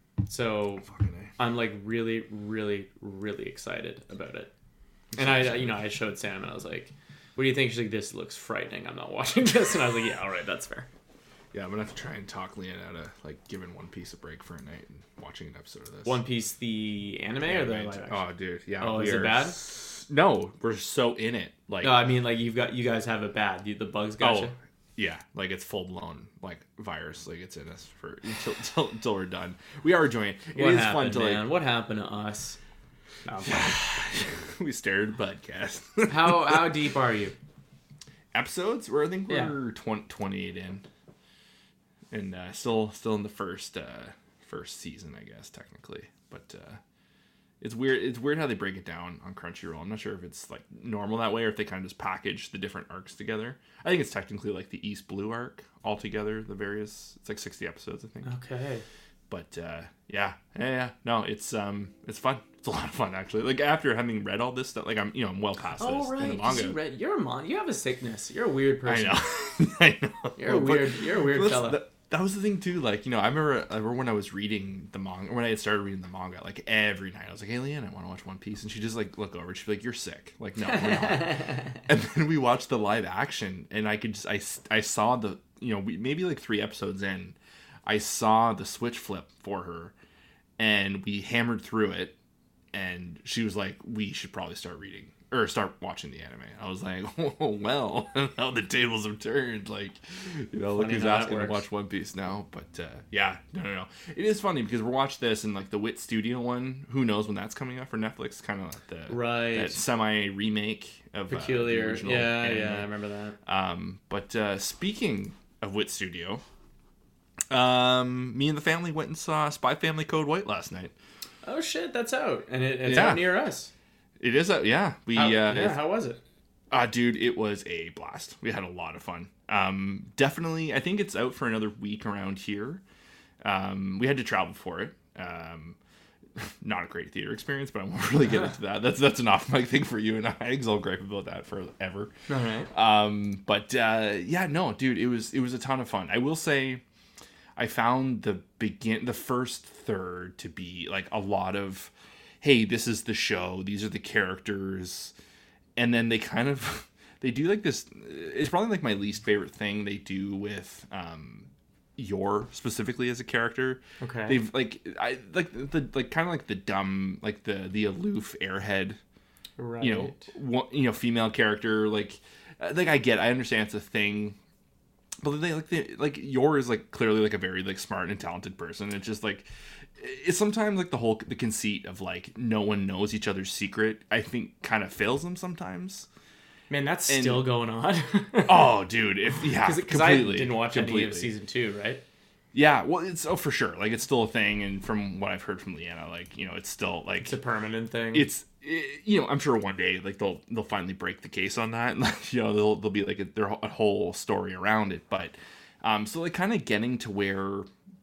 So I'm like really, really, really excited about it. And I, you know, I showed Sam and I was like, "What do you think?" She's like, "This looks frightening. I'm not watching this." And I was like, "Yeah, all right, that's fair." Yeah, I'm gonna have to try and talk Leanne out of like giving One Piece a break for a night and watching an episode of this. One Piece, the anime, anime or the live action? Oh, dude, yeah. Oh, is it bad? S- no, we're so in it. Like, no, I mean, like you've got you guys have it bad. The, the bugs got oh, you. Yeah, like it's full blown like virus. Like it's in us for until until, until we're done. We are enjoying it. It what is happened, fun to man? like. What happened to us? No, we stared at podcast. how how deep are you? Episodes? Where I think we're yeah. twenty, twenty-eight in. And uh, still, still in the first, uh, first season, I guess technically. But uh, it's weird. It's weird how they break it down on Crunchyroll. I'm not sure if it's like normal that way or if they kind of just package the different arcs together. I think it's technically like the East Blue arc all together. The various, it's like sixty episodes, I think. Okay. But uh, yeah, yeah, yeah. No, it's um, it's fun. It's a lot of fun actually. Like after having read all this stuff, like I'm, you know, I'm well past oh, this right. in the manga. You read, you're a mon. You have a sickness. You're a weird person. I know. I know. You're a weird. You're a weird fella. That, that was the thing too. Like, you know, I remember, I remember when I was reading the manga, when I had started reading the manga, like every night I was like, "Hey, Leanne, I want to watch One Piece," and she just like look over. She'd be like, "You're sick." Like, no, we're not. And then we watched the live action, and I could just, I, I saw the, you know, we, maybe like three episodes in, I saw the switch flip for her, and we hammered through it, and she was like, "We should probably start reading or start watching the anime." I was like, "Oh well, how the tables have turned." Like, you know, look who's asking to watch One Piece now. But uh, yeah, no, no, no. It is funny because we're watching this and like the Wit Studio one. Who knows when that's coming out for Netflix? Kind of like the right that semi remake of Peculiar. Uh, the original yeah, anime. yeah, I remember that. Um, but uh, speaking of Wit Studio, um, me and the family went and saw Spy Family Code White last night. Oh shit, that's out, and it, it's yeah. out near us. It is a yeah. We how, uh, yeah. How was it? Uh, dude, it was a blast. We had a lot of fun. Um, definitely, I think it's out for another week around here. Um, we had to travel for it. Um, not a great theater experience, but I won't really get into that. That's that's an off mic thing for you and I. Because I'll gripe about that forever. All right. Um, but uh, yeah, no, dude, it was it was a ton of fun. I will say, I found the begin the first third to be like a lot of, hey, this is the show, these are the characters, and then they kind of they do like this. It's probably like my least favorite thing they do with um Yor specifically as a character. Okay, they've like I like the like kind of like the dumb like the the aloof airhead, right? You know, one, you know, female character like like I get I understand it's a thing. But they like they like Yor is like clearly like a very like smart and talented person. It's just like it's sometimes like the whole the conceit of like no one knows each other's secret. I think kind of fails them sometimes. Man, that's and, still going on. Oh, dude, if yeah, because I didn't watch completely. any of season two, right? Yeah, well, it's oh for sure, like it's still a thing, and from what I've heard from Leanna, like you know, it's still like It's a permanent thing. It's it, you know, I'm sure one day like they'll they'll finally break the case on that, and like, you know, they'll they'll be like a, their a whole story around it, but um, so like kind of getting to where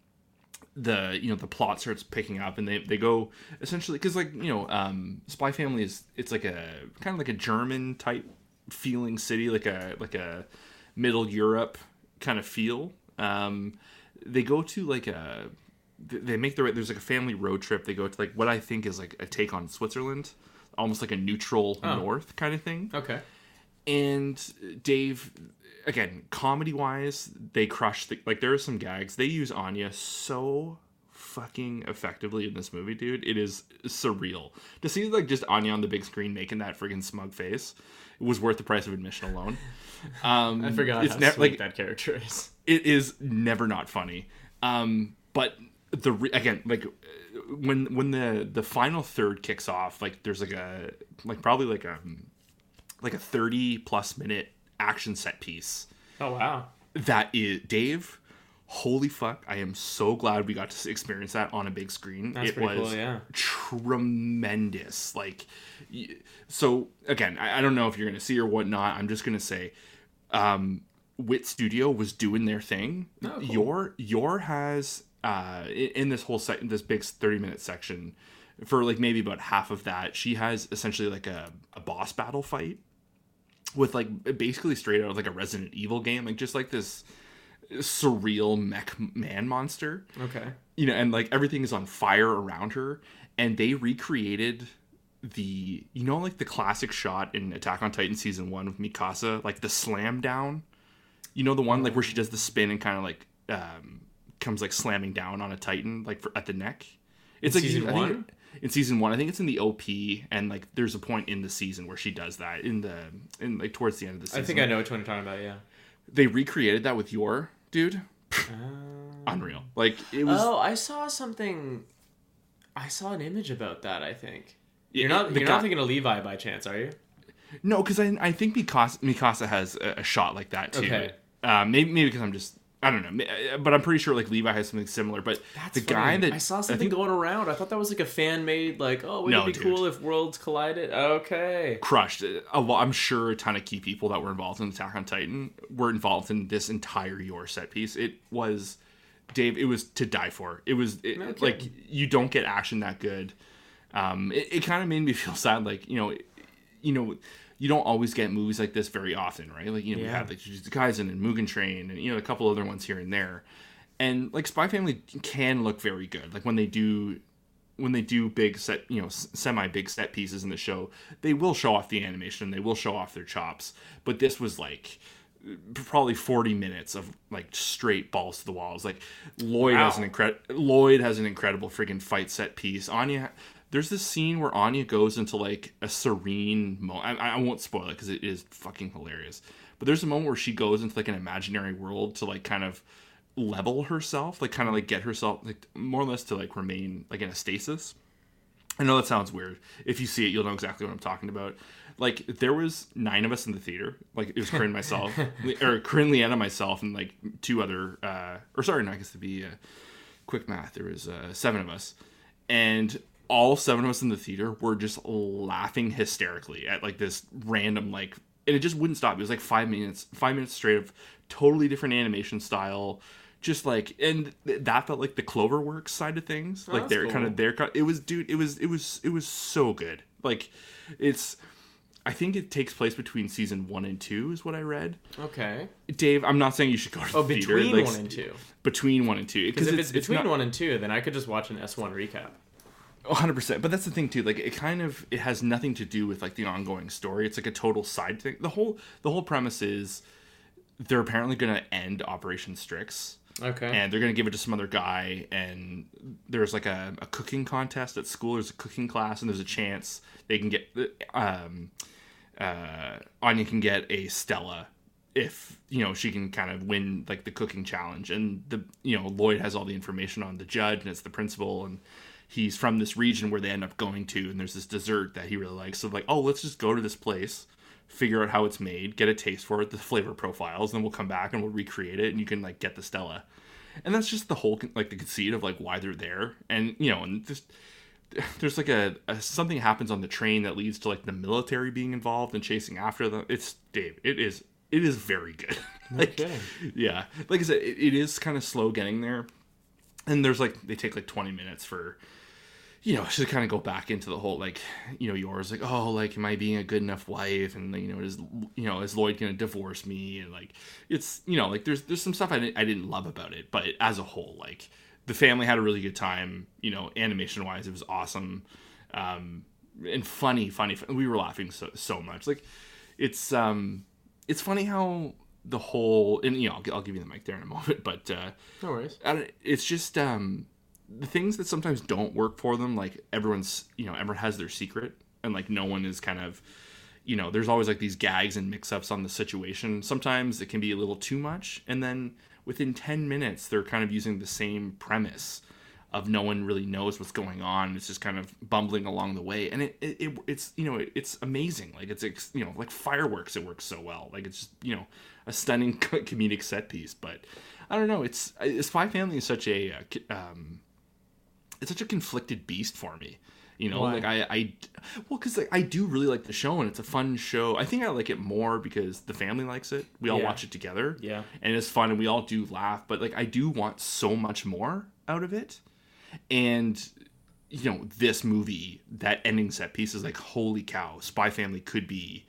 the you know the plot starts picking up, and they they go essentially because like you know um, Spy Family is it's like a kind of like a German type feeling city, like a like a middle Europe kind of feel. Um, they go to like a they make the there's like a family road trip. They go to like what I think is like a take on Switzerland, almost like a neutral oh. north kind of thing. Okay. And Dave, again, comedy wise, they crush the, like there are some gags. They use Anya so fucking effectively in this movie, dude. It is surreal to see like just Anya on the big screen making that freaking smug face. It was worth the price of admission alone. Um, I forgot it's how never sweet like that character is. It is never not funny. Um, but the re- again, like when when the the final third kicks off, like there's like a like probably like a like a thirty plus minute action set piece. Oh wow. That is Dave. Holy fuck! I am so glad we got to experience that on a big screen. That's it pretty was cool, yeah. tremendous. Like, so again, I, I don't know if you're gonna see or whatnot. I'm just gonna say, um, Wit Studio was doing their thing. Oh, cool. Your Your has uh in, in this whole set, this big thirty minute section, for like maybe about half of that, she has essentially like a, a boss battle fight with like basically straight out of like a Resident Evil game, like just like this surreal mech man monster. Okay. You know, and like everything is on fire around her, and they recreated the you know like the classic shot in Attack on Titan season one with Mikasa, like the slam down. You know the one like where she does the spin and kind of like um comes like slamming down on a Titan like for, at the neck. It's in like season I one. think, in season one, I think it's in the O P, and like there's a point in the season where she does that in the in like towards the end of the season. I think I know which one you're talking about. Yeah. They recreated that with your dude. Um, Unreal. Like it was. Oh, I saw something. I saw an image about that. I think you're Yeah, not. the You're guy- not thinking of Levi by chance, are you? No, because I I think Mikasa, Mikasa has a, a shot like that too. Okay. Uh, maybe maybe because I'm just I don't know, Ma- but I'm pretty sure like Levi has something similar. But That's the guy funny. that I saw something think going around. I thought that was like a fan made. Like, oh, would No, it be dude. cool if worlds collided? Okay. crushed a lot. I'm sure a ton of key people that were involved in Attack on Titan were involved in this entire your set piece. It was Dave. It was to die for. It was it, Okay. like you don't get action that good. Um, it, it kind of made me feel sad. Like you know, you know. You don't always get movies like this very often, right? Like, you know, we Yeah. have like Jujutsu Kaisen and Mugen Train and, you know, a couple other ones here and there. And like Spy Family can look very good. Like when they do, when they do big set, you know, semi big set pieces in the show, they will show off the animation. They will show off their chops. But this was like probably forty minutes of like straight balls to the walls. Like Lloyd Wow. has an incredible, Lloyd has an incredible freaking fight set piece. Anya, there's this scene where Anya goes into like a serene moment. I, I won't spoil it because it is fucking hilarious. But there's a moment where she goes into like an imaginary world to like kind of level herself, like kind of like get herself like more or less to like remain like in a stasis. I know that sounds weird. If you see it, you'll know exactly what I'm talking about. Like there was nine of us in the theater. Like it was Corinne, myself, or Corinne, Leanna, myself, and like two other. Uh, or sorry, no, I guess to be uh, quick math. There was uh, seven of us, and all seven of us in the theater were just laughing hysterically at like this random like, and it just wouldn't stop. It was like five minutes, five minutes straight of totally different animation style. Just like, and th- that felt like the Cloverworks side of things. Oh, like that's they're cool. kind of their cut. It was, dude. It was, it was, it was so good. Like, it's. I think it takes place between season one and two, is what I read. Okay. Dave, I'm not saying you should go to the Oh, theater. between like, one and two. Between one and two, Because if it's, between not, one and two, then I could just watch an S one recap. one hundred percent. But that's the thing too. Like it kind of it has nothing to do with like the ongoing story. It's like a total side thing. The whole the whole premise is they're apparently going to end Operation Strix. Okay. And they're going to give it to some other guy, and there's like a, a cooking contest at school. There's a cooking class, and there's a chance they can get um uh Anya can get a Stella if, you know, she can kind of win like the cooking challenge. And the, you know, Lloyd has all the information on the judge, and it's the principal, and he's from this region where they end up going to, and there's this dessert that he really likes. So like, oh, let's just go to this place, figure out how it's made, get a taste for it, the flavor profiles, then we'll come back and we'll recreate it, and you can like get the Stella. and that's just the whole like the conceit of like why they're there, and you know, and just there's like a, a something happens on the train that leads to like the military being involved and chasing after them. It's Dave. It is it is very good. like, Okay. Yeah, like I said, it, it is kind of slow getting there, and there's like they take like twenty minutes for, you know, to kind of go back into the whole like, you know, yours like, oh, like, am I being a good enough wife, and you know, is you know, is Lloyd gonna divorce me, and like, it's, you know, like there's there's some stuff I didn't I didn't love about it, but as a whole, like. The family had a really good time, you know, animation wise, it was awesome. Um, and funny, funny, we were laughing so, so much. Like it's, um, it's funny how the whole, and you know, I'll, I'll give you the mic there in a moment, but, uh, No worries. I don't, it's just, um, the things that sometimes don't work for them. Like everyone's, you know, everyone has their secret, and like no one is kind of, you know, there's always like these gags and mix ups on the situation. Sometimes it can be a little too much. And then, within ten minutes, they're kind of using the same premise of no one really knows what's going on. It's just kind of bumbling along the way. And it, it, it it's, you know, it, it's amazing. Like it's, you know, like fireworks, it works so well. Like it's just, you know, a stunning comedic set piece. But I don't know. It's, Spy Family is such a, um, it's such a conflicted beast for me. You know, Why? like I, I, well, because like I do really like the show, and it's a fun show. I think I like it more because the family likes it. We all Yeah. watch it together, Yeah. and it's fun, and we all do laugh. But like I do want so much more out of it, and you know, this movie, that ending set piece is like, holy cow, Spy Family could be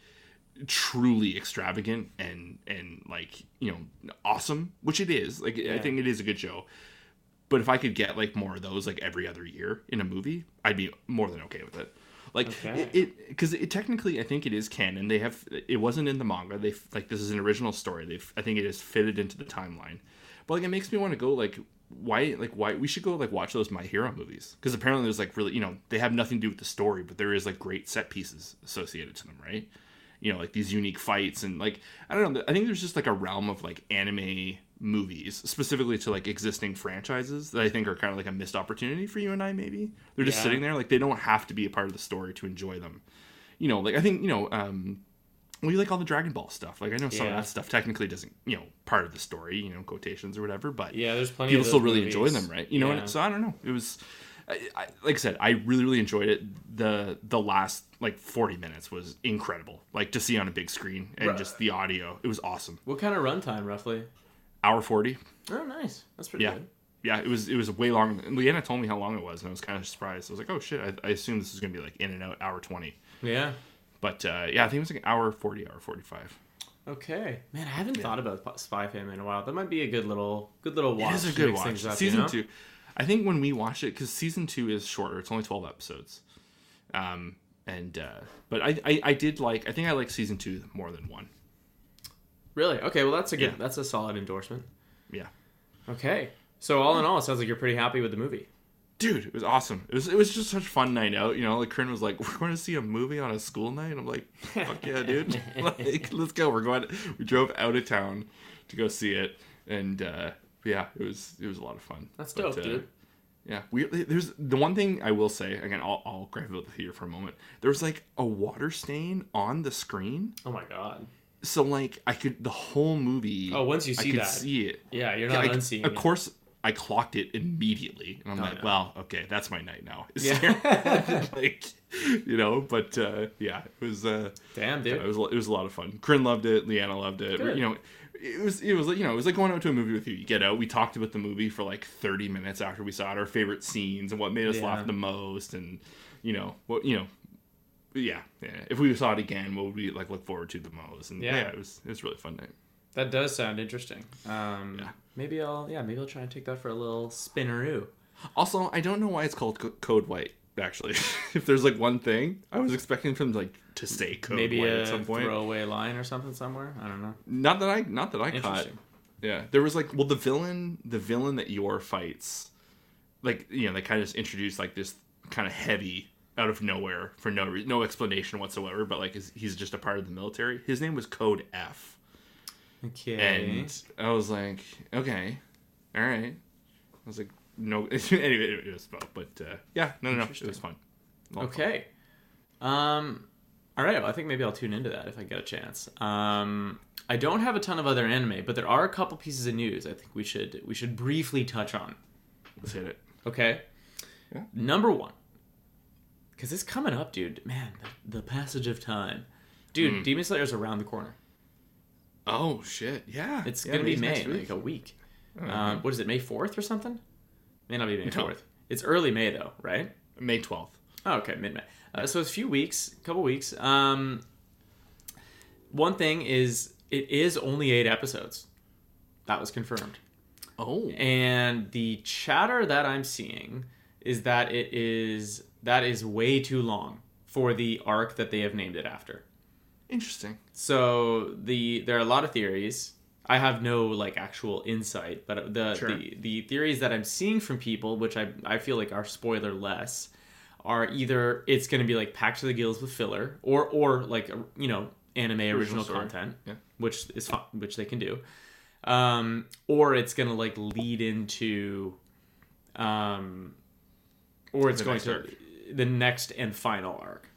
truly extravagant and and like, you know, awesome, which it is. Like Yeah. I think it is a good show. But if I could get like more of those like every other year in a movie, I'd be more than okay with it. Like Okay. it, because it, it technically, I think it is canon. They have, it wasn't in the manga. They like this is an original story. They, I think it is fitted into the timeline. But like it makes me want to go like why like why we should go like watch those My Hero movies, because apparently there's like really, you know, they have nothing to do with the story, but there is like great set pieces associated to them, right? You know, like these unique fights, and like I don't know. I think there's just like a realm of like anime movies specifically to like existing franchises that I think are kind of like a missed opportunity for you and I. Maybe they're just Yeah. sitting there, like they don't have to be a part of the story to enjoy them. You know, like I think, you know, um we like all the Dragon Ball stuff. Like I know some Yeah. of that stuff technically doesn't, you know, part of the story, you know, quotations or whatever, but Yeah, there's plenty people of those still really movies. enjoy them, right? You know, Yeah. and so I don't know. It was, I, I, like I said, I really, really enjoyed it. The the last like forty minutes was incredible. Like to see on a big screen, and Right. just the audio, it was awesome. What kind of runtime, roughly? Hour forty. Oh, nice. That's pretty Yeah. good. Yeah, it was it was way long. And Leanna told me how long it was, and I was kind of surprised. I was like, oh shit, I, I assumed this was gonna be like in and out hour twenty. Yeah. But uh, yeah, I think it was like hour forty, hour forty-five. Okay. Man, I haven't thought about Spy Family in a while. That might be a good little, good little watch. It is a to good mix watch. things up, Season you know? two, I think when we watched it, because season two is shorter. It's only twelve episodes. Um, and uh, but I, I I did like. I think I like season two more than one. Really? Okay. Well, that's a good. Yeah. That's a solid endorsement. Yeah. Okay. So all in all, it sounds like you're pretty happy with the movie. Dude, it was awesome. It was it was just such a fun night out. You know, like Corinne was like, "We're going to see a movie on a school night." And I'm like, "Fuck yeah, dude! Like, let's go." We're going. We drove out of town to go see it, and uh, yeah, it was it was a lot of fun. That's But, dope, uh, dude. Yeah, we there's the one thing I will say again. I'll I'll grab it here for a moment. There was like a water stain on the screen, Oh my god. so like I could the whole movie. Oh, once you I see could that. see it. Yeah, you're Yeah, not I- unseeing of it. course, I clocked it immediately, and I'm Oh, like, yeah. "Well, okay, that's my night now." Yeah. like, you know, but uh, yeah, it was. Uh, Damn, it dude. was it was a lot of fun. Corinne loved it. Leanna loved it. Good. You know, it was it was like, you know, it was like going out to a movie with you. You get out. We talked about the movie for like thirty minutes after we saw it. Our favorite scenes and what made us Yeah. laugh the most, and you know what you know. Yeah, yeah. If we saw it again, what would we like look forward to the most? And Yeah. yeah, it was it was a really fun night. That does sound interesting. Um, Yeah. Maybe I'll yeah maybe I'll try and take that for a little spinneroo. Also, I don't know why it's called Co- Code White. Actually, if there's like one thing, I was expecting them like to say Code Maybe White a at some point. throwaway line or something somewhere. I don't know. Not that I, not that I caught. Interesting. Yeah, there was like, well, the villain, the villain that Yor fights, like, you know, they kind of just introduced like this kind of heavy out of nowhere for no re- no explanation whatsoever, but like is, he's just a part of the military. His name was Code F, Okay. and I was like, okay, all right. I was like, no. Anyway, it was fun, but uh, yeah, no, no, no, it was fun. A lot of fun. Okay. Um, All right, well, I think maybe I'll tune into that if I get a chance. Um, I don't have a ton of other anime, but there are a couple pieces of news I think we should we should briefly touch on. Let's hit it. Okay? Yeah. Number one. Because it's coming up, dude. Man, the, the passage of time. Dude, mm. Demon Slayer's around the corner. Oh, shit. Yeah. It's yeah, going to be May, like a week. Oh, um, what is it, May fourth or something? May not be May fourth. No. It's early May, though, right? May twelfth. Oh, okay, mid-May. Uh, so it's a few weeks, a couple weeks. Um, one thing is, it is only eight episodes. That was confirmed. Oh. And the chatter that I'm seeing is that it is that is way too long for the arc that they have named it after. Interesting. So the there are a lot of theories. I have no like actual insight, but the sure. the, the theories that I'm seeing from people, which I I feel like are spoiler less, are either it's going to be like packed to the gills with filler, or or like you know anime original, original content, yeah. which is fun, which they can do, um, or it's going to like lead into, um, or it's the going to arc. the next and final arc.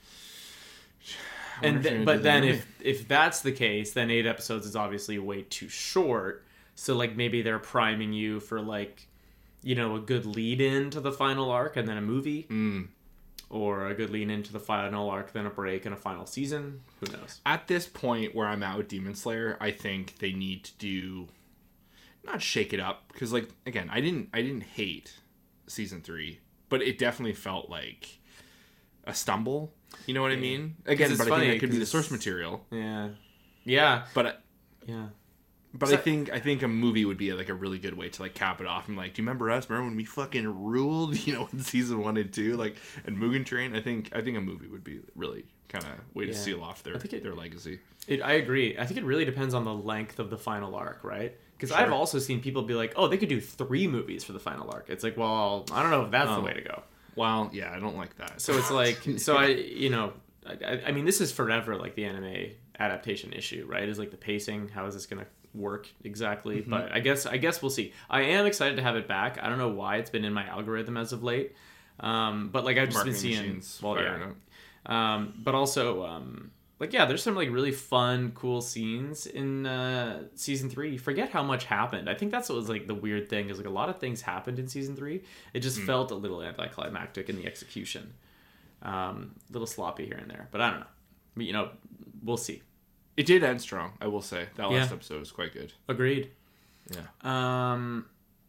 And th- but then if if that's the case, then eight episodes is obviously way too short. So like maybe they're priming you for like, you know, a good lead in to the final arc and then a movie, mm. or a good lead into the final arc, then a break and a final season. Who knows? At this point where I'm at with Demon Slayer, I think they need to do not shake it up because like again, I didn't I didn't hate season three, but it definitely felt like a stumble. You know what I mean? Again, but I think that could be the source material. Yeah, yeah, but yeah, but so, I think I think a movie would be like a really good way to like cap it off. And like, do you remember us? Remember when we fucking ruled? You know, in season one and two, like, and Mugen Train. I think I think a movie would be really kind of way to yeah. seal off their it, their legacy. It, I agree. I think it really depends on the length of the final arc, right? Because sure. I've also seen people be like, "Oh, they could do three movies for the final arc." It's like, well, I don't know if that's oh. the way to go. Well, yeah, I don't like that. So it's like, so I, you know, I, I mean, this is forever like the anime adaptation issue, right? Is like the pacing. How is this going to work exactly? Mm-hmm. But I guess, I guess we'll see. I am excited to have it back. I don't know why it's been in my algorithm as of late, um, but like I've just Marketing been seeing. Machines, well, yeah. Um, but also, um, like yeah, there's some like really fun, cool scenes in uh, season three. Forget how much happened. I think that's what was like the weird thing is like a lot of things happened in season three. It just mm. felt a little anticlimactic in the execution, um, a little sloppy here and there. But I don't know. But, you know, we'll see. It did end strong, I will say. That last yeah. episode was quite good. Agreed. Yeah. Um,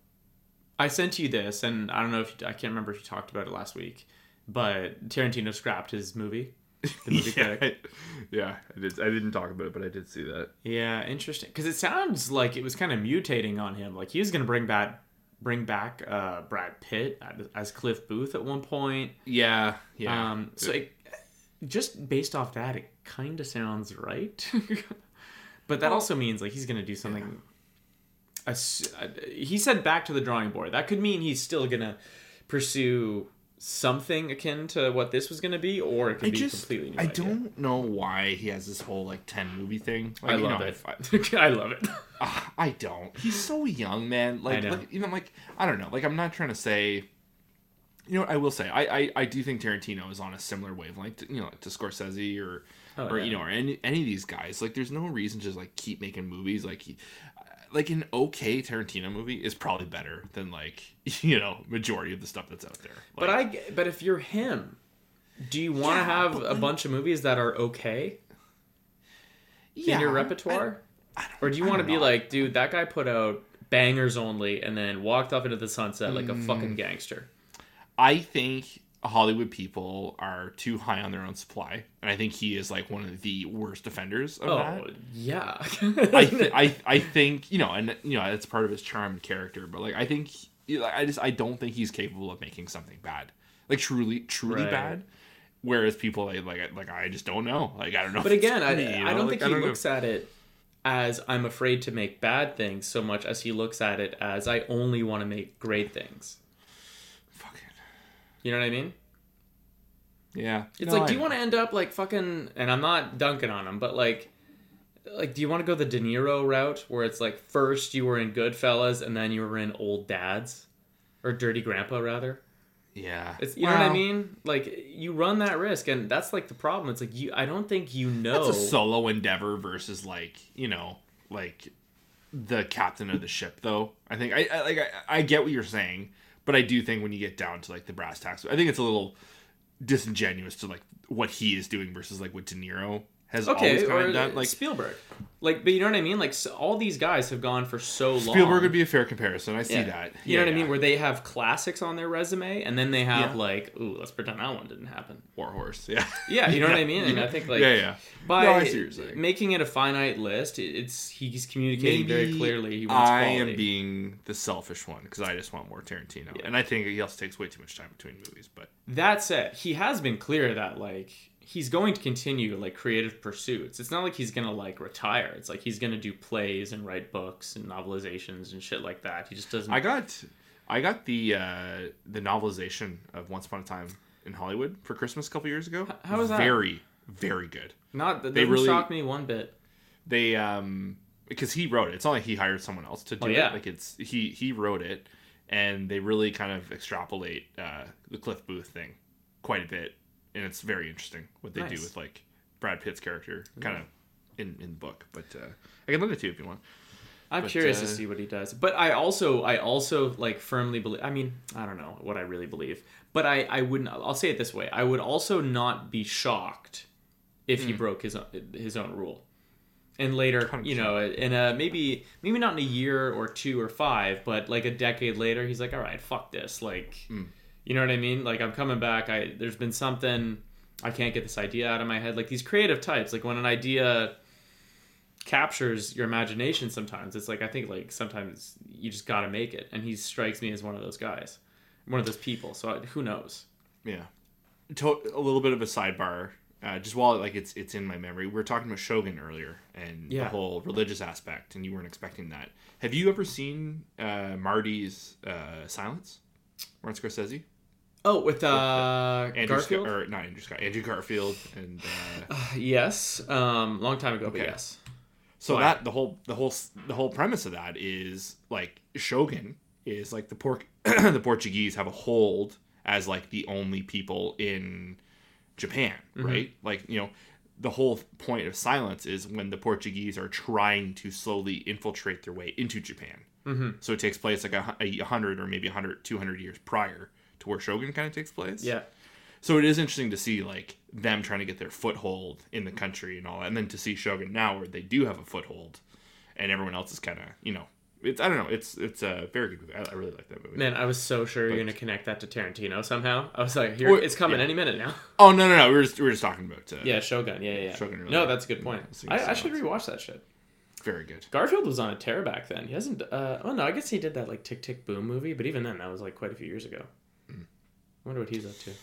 I sent you this, and I don't know if you, I can't remember if you talked about it last week, but Tarantino scrapped his movie. The movie yeah, I, yeah, I did. I didn't talk about it, but I did see that. Yeah, interesting. Because it sounds like it was kind of mutating on him. Like he was going to bring back, bring back uh, Brad Pitt as Cliff Booth at one point. Yeah, yeah. Um, so it, just based off that, it kind of sounds right. But that well, also means like he's going to do something. Yeah. A, a, he said back to the drawing board. That could mean he's still going to pursue something akin to what this was going to be, or it could I be just, completely new I idea. don't know why he has this whole like ten movie thing. Like, I love know, it. I, I love it. uh, I don't. He's so young, man. Like, I know. like, you know, like I don't know. Like, I'm not trying to say. You know, what I will say, I, I, I do think Tarantino is on a similar wavelength, to, you know, like to Scorsese or, oh, or yeah. you know, or any any of these guys. Like, there's no reason to just like keep making movies. Like, he, like an okay Tarantino movie is probably better than like you know majority of the stuff that's out there. Like, but I but if you're him, do you want to yeah, have a when, bunch of movies that are okay yeah, in your repertoire, I, I or do you want to be like, dude, that guy put out bangers only and then walked off into the sunset like a mm, fucking gangster? I think Hollywood people are too high on their own supply, and I think he is like one of the worst offenders of oh, that. Yeah, I, th- I I think you know, and you know, it's part of his charm and character. But like, I think I just I don't think he's capable of making something bad, like truly truly right. bad. Whereas people like like like I just don't know. Like I don't know. But again, I, me, you know? I don't like, think I he don't looks know. at it as I'm afraid to make bad things so much as he looks at it as I only want to make great things. You know what I mean? Yeah. It's no, like, do I you want to end up like fucking, and I'm not dunking on him, but like, like, do you want to go the De Niro route where it's like first you were in Goodfellas and then you were in Old Dads? Or Dirty Grandpa, rather? Yeah. It's, you well, know what I mean? Like, you run that risk, and that's like the problem. It's like, you I don't think you know. It's a solo endeavor versus like, you know, like the captain of the ship, though. I think I, I like I, I get what you're saying, but I do think when you get down to like the brass tacks, I think it's a little disingenuous to like what he is doing versus like what De Niro has okay, always kind or of done. Like Spielberg, like, but you know what I mean? Like, so all these guys have gone for so long. Spielberg would be a fair comparison. I see yeah. that. You yeah, know what yeah. I mean? Where they have classics on their resume, and then they have Yeah. like, ooh, let's pretend that one didn't happen. War Horse. Yeah. Yeah, you know yeah. what I mean? And I think like, yeah, yeah. by No, I see what you're saying. making it a finite list, it's he's communicating Maybe very clearly. He wants I quality. am being the selfish one because I just want more Tarantino, Yeah. and I think he also takes way too much time between movies. But That said, he has been clear that like he's going to continue like creative pursuits. It's not like he's gonna like retire. It's like he's gonna do plays and write books and novelizations and shit like that. He just doesn't. I got, I got the uh, the novelization of Once Upon a Time in Hollywood for Christmas a couple years ago. how was that? Very, very good. Not that They doesn't really- shock me one bit. They um because he wrote it. It's not like he hired someone else to do Oh, yeah. it. Like it's he he wrote it, and they really kind of extrapolate uh, the Cliff Booth thing quite a bit, and it's very interesting what they Nice. do with like Brad Pitt's character, kind of in in the book. But uh, I can lend it to you if you want. I'm But, curious uh, to see what he does. But I also, I also like firmly believe. I mean, I don't know what I really believe, but I, I wouldn't. I'll say it this way: I would also not be shocked if Hmm. he broke his own, his own rule. And later, you know, in a maybe maybe not in a year or two or five, but like a decade later, he's like, all right, fuck this. Like, Mm. you know what I mean? Like, I'm coming back. I there's been something I can't get this idea out of my head. Like these creative types, like when an idea captures your imagination, sometimes it's like I think like sometimes you just got to make it. And he strikes me as one of those guys, one of those people. So I, who knows? Yeah, to- a little bit of a sidebar. Uh, just while like it's it's in my memory, we were talking about Shogun earlier and Yeah. the whole religious aspect, and you weren't expecting that. Have you ever seen uh, Marty's uh, Silence? Martin Scorsese, Oh, with uh, Andrew Garfield. Scott, or not Andrew Scott, Andrew Garfield, and uh, Yes, um, long time ago, but Okay. yes. so Why? that the whole the whole the whole premise of that is like Shogun is like the pork the Portuguese have a hold as like the only people in Japan, right? Like, you know, the whole point of Silence is when the Portuguese are trying to slowly infiltrate their way into Japan. Mm-hmm. So it takes place like a, hu- a hundred or maybe a hundred, two hundred years prior to where Shogun kind of takes place. Yeah. So it is interesting to see like them trying to get their foothold in the country and all that, and then to see Shogun now where they do have a foothold, and everyone else is kind of, you know, it's I don't know, it's it's a very good movie. I, I really like that movie. Man, I was so sure you're But- gonna connect that to Tarantino somehow. I was like, here, Well, it's coming yeah. any minute now. Oh no no no, we were just we were just talking about uh, Yeah, Shogun. Yeah, yeah. yeah. Shogun really- no, that's a good point. Yeah, I was I, thinking I should Silence. rewatch that shit. very good. Garfield was on a tear back then. He hasn't. Uh, oh no, I guess he did that like Tick Tick Boom movie, but even then, that was like quite a few years ago. I wonder what he's up to.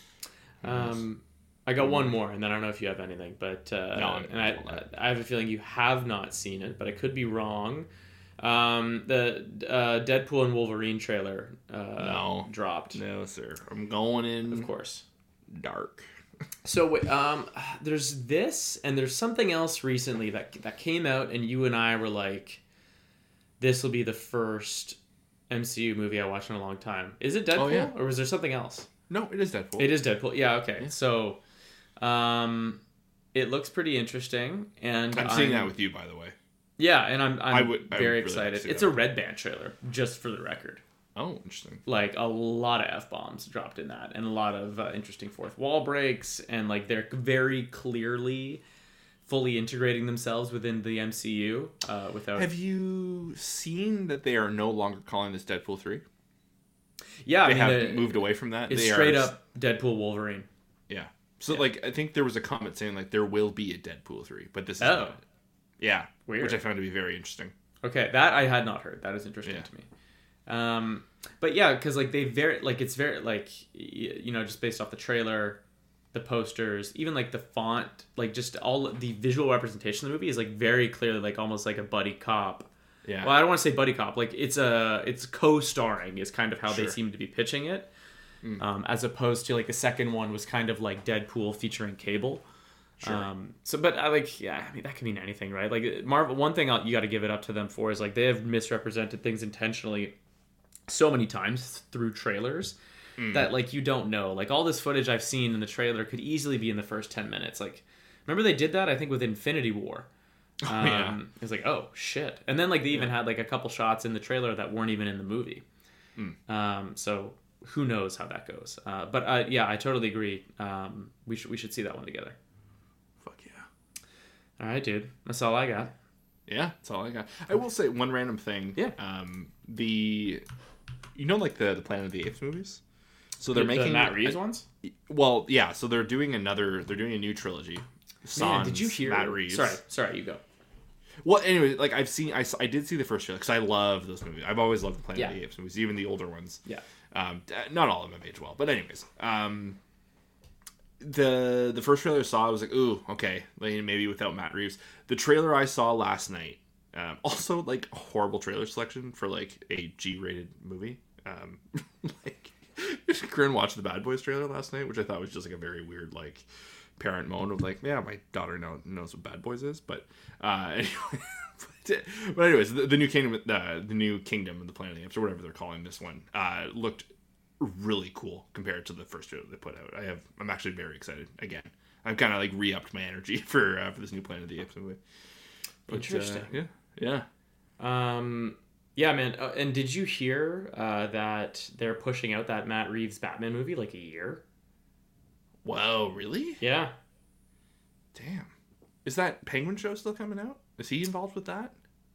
Um, I got one more, and then I don't know if you have anything, but uh, No, I'm- and I, I have a feeling you have not seen it, but I could be wrong. Um, the uh, Deadpool and Wolverine trailer uh, No. dropped, No sir, I'm going in of course. dark. So wait, um, there's this, and there's something else recently that that came out, and you and I were like, "This will be the first M C U movie I watched in a long time." Is it Deadpool, Oh, yeah. or was there something else? No, it is Deadpool. It is Deadpool. Yeah. Okay. So, um, it looks pretty interesting, and I'm seeing that with you, by the way. yeah, and I'm I'm I would- I would very really excited. like to see It's that. a Red Band trailer, just for the record. Oh, interesting. Like a lot of f bombs dropped in that, and a lot of uh, interesting fourth wall breaks, and like they're very clearly fully integrating themselves within the M C U uh, without. Have you seen that they are no longer calling this Deadpool three? yeah, They I mean, have the- moved away from that. It's They straight are, up Deadpool Wolverine. Yeah. So like, I think there was a comment saying like there will be a Deadpool three, but this is Oh. not. Yeah, Weird. which I found to be very interesting. Okay, that I had not heard. That is interesting Yeah. to me. Um, but yeah, because like they very like it's very like y- you know just based off the trailer, the posters, even like the font, like just all the visual representation of the movie is like very clearly like almost like a buddy cop. Yeah. Well, I don't want to say buddy cop. Like it's a it's co-starring is kind of how they Sure. seem to be pitching it, um, as opposed to like the second one was kind of like Deadpool featuring Cable. Sure. Um, so, but I like, yeah, I mean, that could mean anything, right? Like Marvel, one thing I'll, you got to give it up to them for is like they have misrepresented things intentionally so many times through trailers mm. that like you don't know. Like all this footage I've seen in the trailer could easily be in the first ten minutes. Like, remember they did that? I think with Infinity War. Oh, um, yeah. It was like, oh shit, and then like they even yeah. had like a couple shots in the trailer that weren't even in the movie. Mm. Um, so who knows how that goes? Uh, but uh, yeah, I totally agree. Um, we should we should see that one together. Fuck yeah! All right, dude. That's all I got. Yeah, that's all I got. I will say one random thing. Yeah. Um, the, you know, like the the Planet of the Apes movies. So they're the, making the Matt Reeves ones. Well, yeah. So they're doing another. They're doing a new trilogy. Sans Man, did you hear Matt Reeves? Sorry, sorry, you go. Well, anyway, like I've seen, I, I did see the first trailer because I love those movies. I've always loved the Planet Yeah. of the Apes movies, even the older ones. Yeah. Um, not all of them age well, but anyways, um, the the first trailer I saw, I was like, ooh, okay, like, maybe without Matt Reeves. The trailer I saw last night, um, also like a horrible trailer selection for like a G-rated movie. Um, like, Corinne watched the Bad Boys trailer last night, which I thought was just like a very weird like parent moment of like, yeah, my daughter know, knows what Bad Boys is, but uh, anyway. but, but anyways, the, the new kingdom, uh, the new kingdom of the Planet of the Apes, or whatever they're calling this one, uh, looked really cool compared to the first trailer they put out. I have, I'm actually very excited. Again, I've kind of like re-upped my energy for uh, for this new Planet of the Apes movie. But, Interesting. Uh, yeah, yeah. Um, yeah, man. Uh, and did you hear uh, that they're pushing out that Matt Reeves Batman movie like a year? Whoa, really? Yeah. Damn. Is that Penguin show still coming out? Is he involved with that?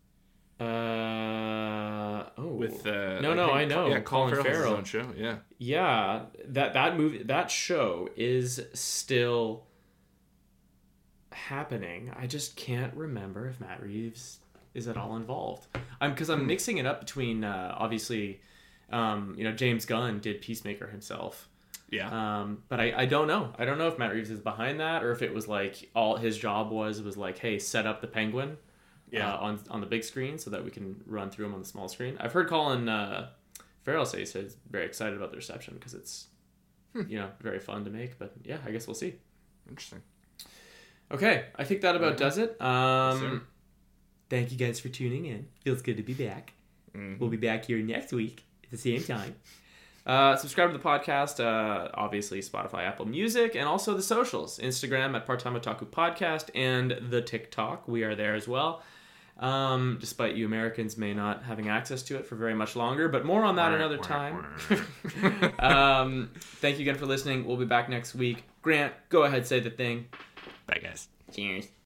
Uh oh. With uh, no, like, no, hey, I know. Yeah, Colin, Colin Farrell Farrell. has his own show. Yeah. Yeah, that that movie, that show is still happening. I just can't remember if Matt Reeves is at all involved. I'm because I'm mixing it up between uh, obviously, um, you know, James Gunn did Peacemaker himself. Yeah. Um, but I, I don't know. I don't know if Matt Reeves is behind that or if it was like all his job was was like, hey, set up the Penguin, yeah, uh, on on the big screen so that we can run through them on the small screen. I've heard Colin uh, Farrell say he's very excited about the reception because it's hmm. you know very fun to make. But yeah, I guess we'll see. Interesting. Okay, I think that about right. does it. Um, yes, thank you guys for tuning in. Feels good to be back. Mm-hmm. We'll be back here next week at the same time. Uh, subscribe to the podcast, uh, obviously Spotify, Apple Music, and also the socials. Instagram at Part-Time Otaku Podcast and the TikTok. We are there as well. Um, despite you Americans may not having access to it for very much longer, but more on that another time. um, thank you again for listening. We'll be back next week. Grant, go ahead, say the thing. Bye, guys. Cheers.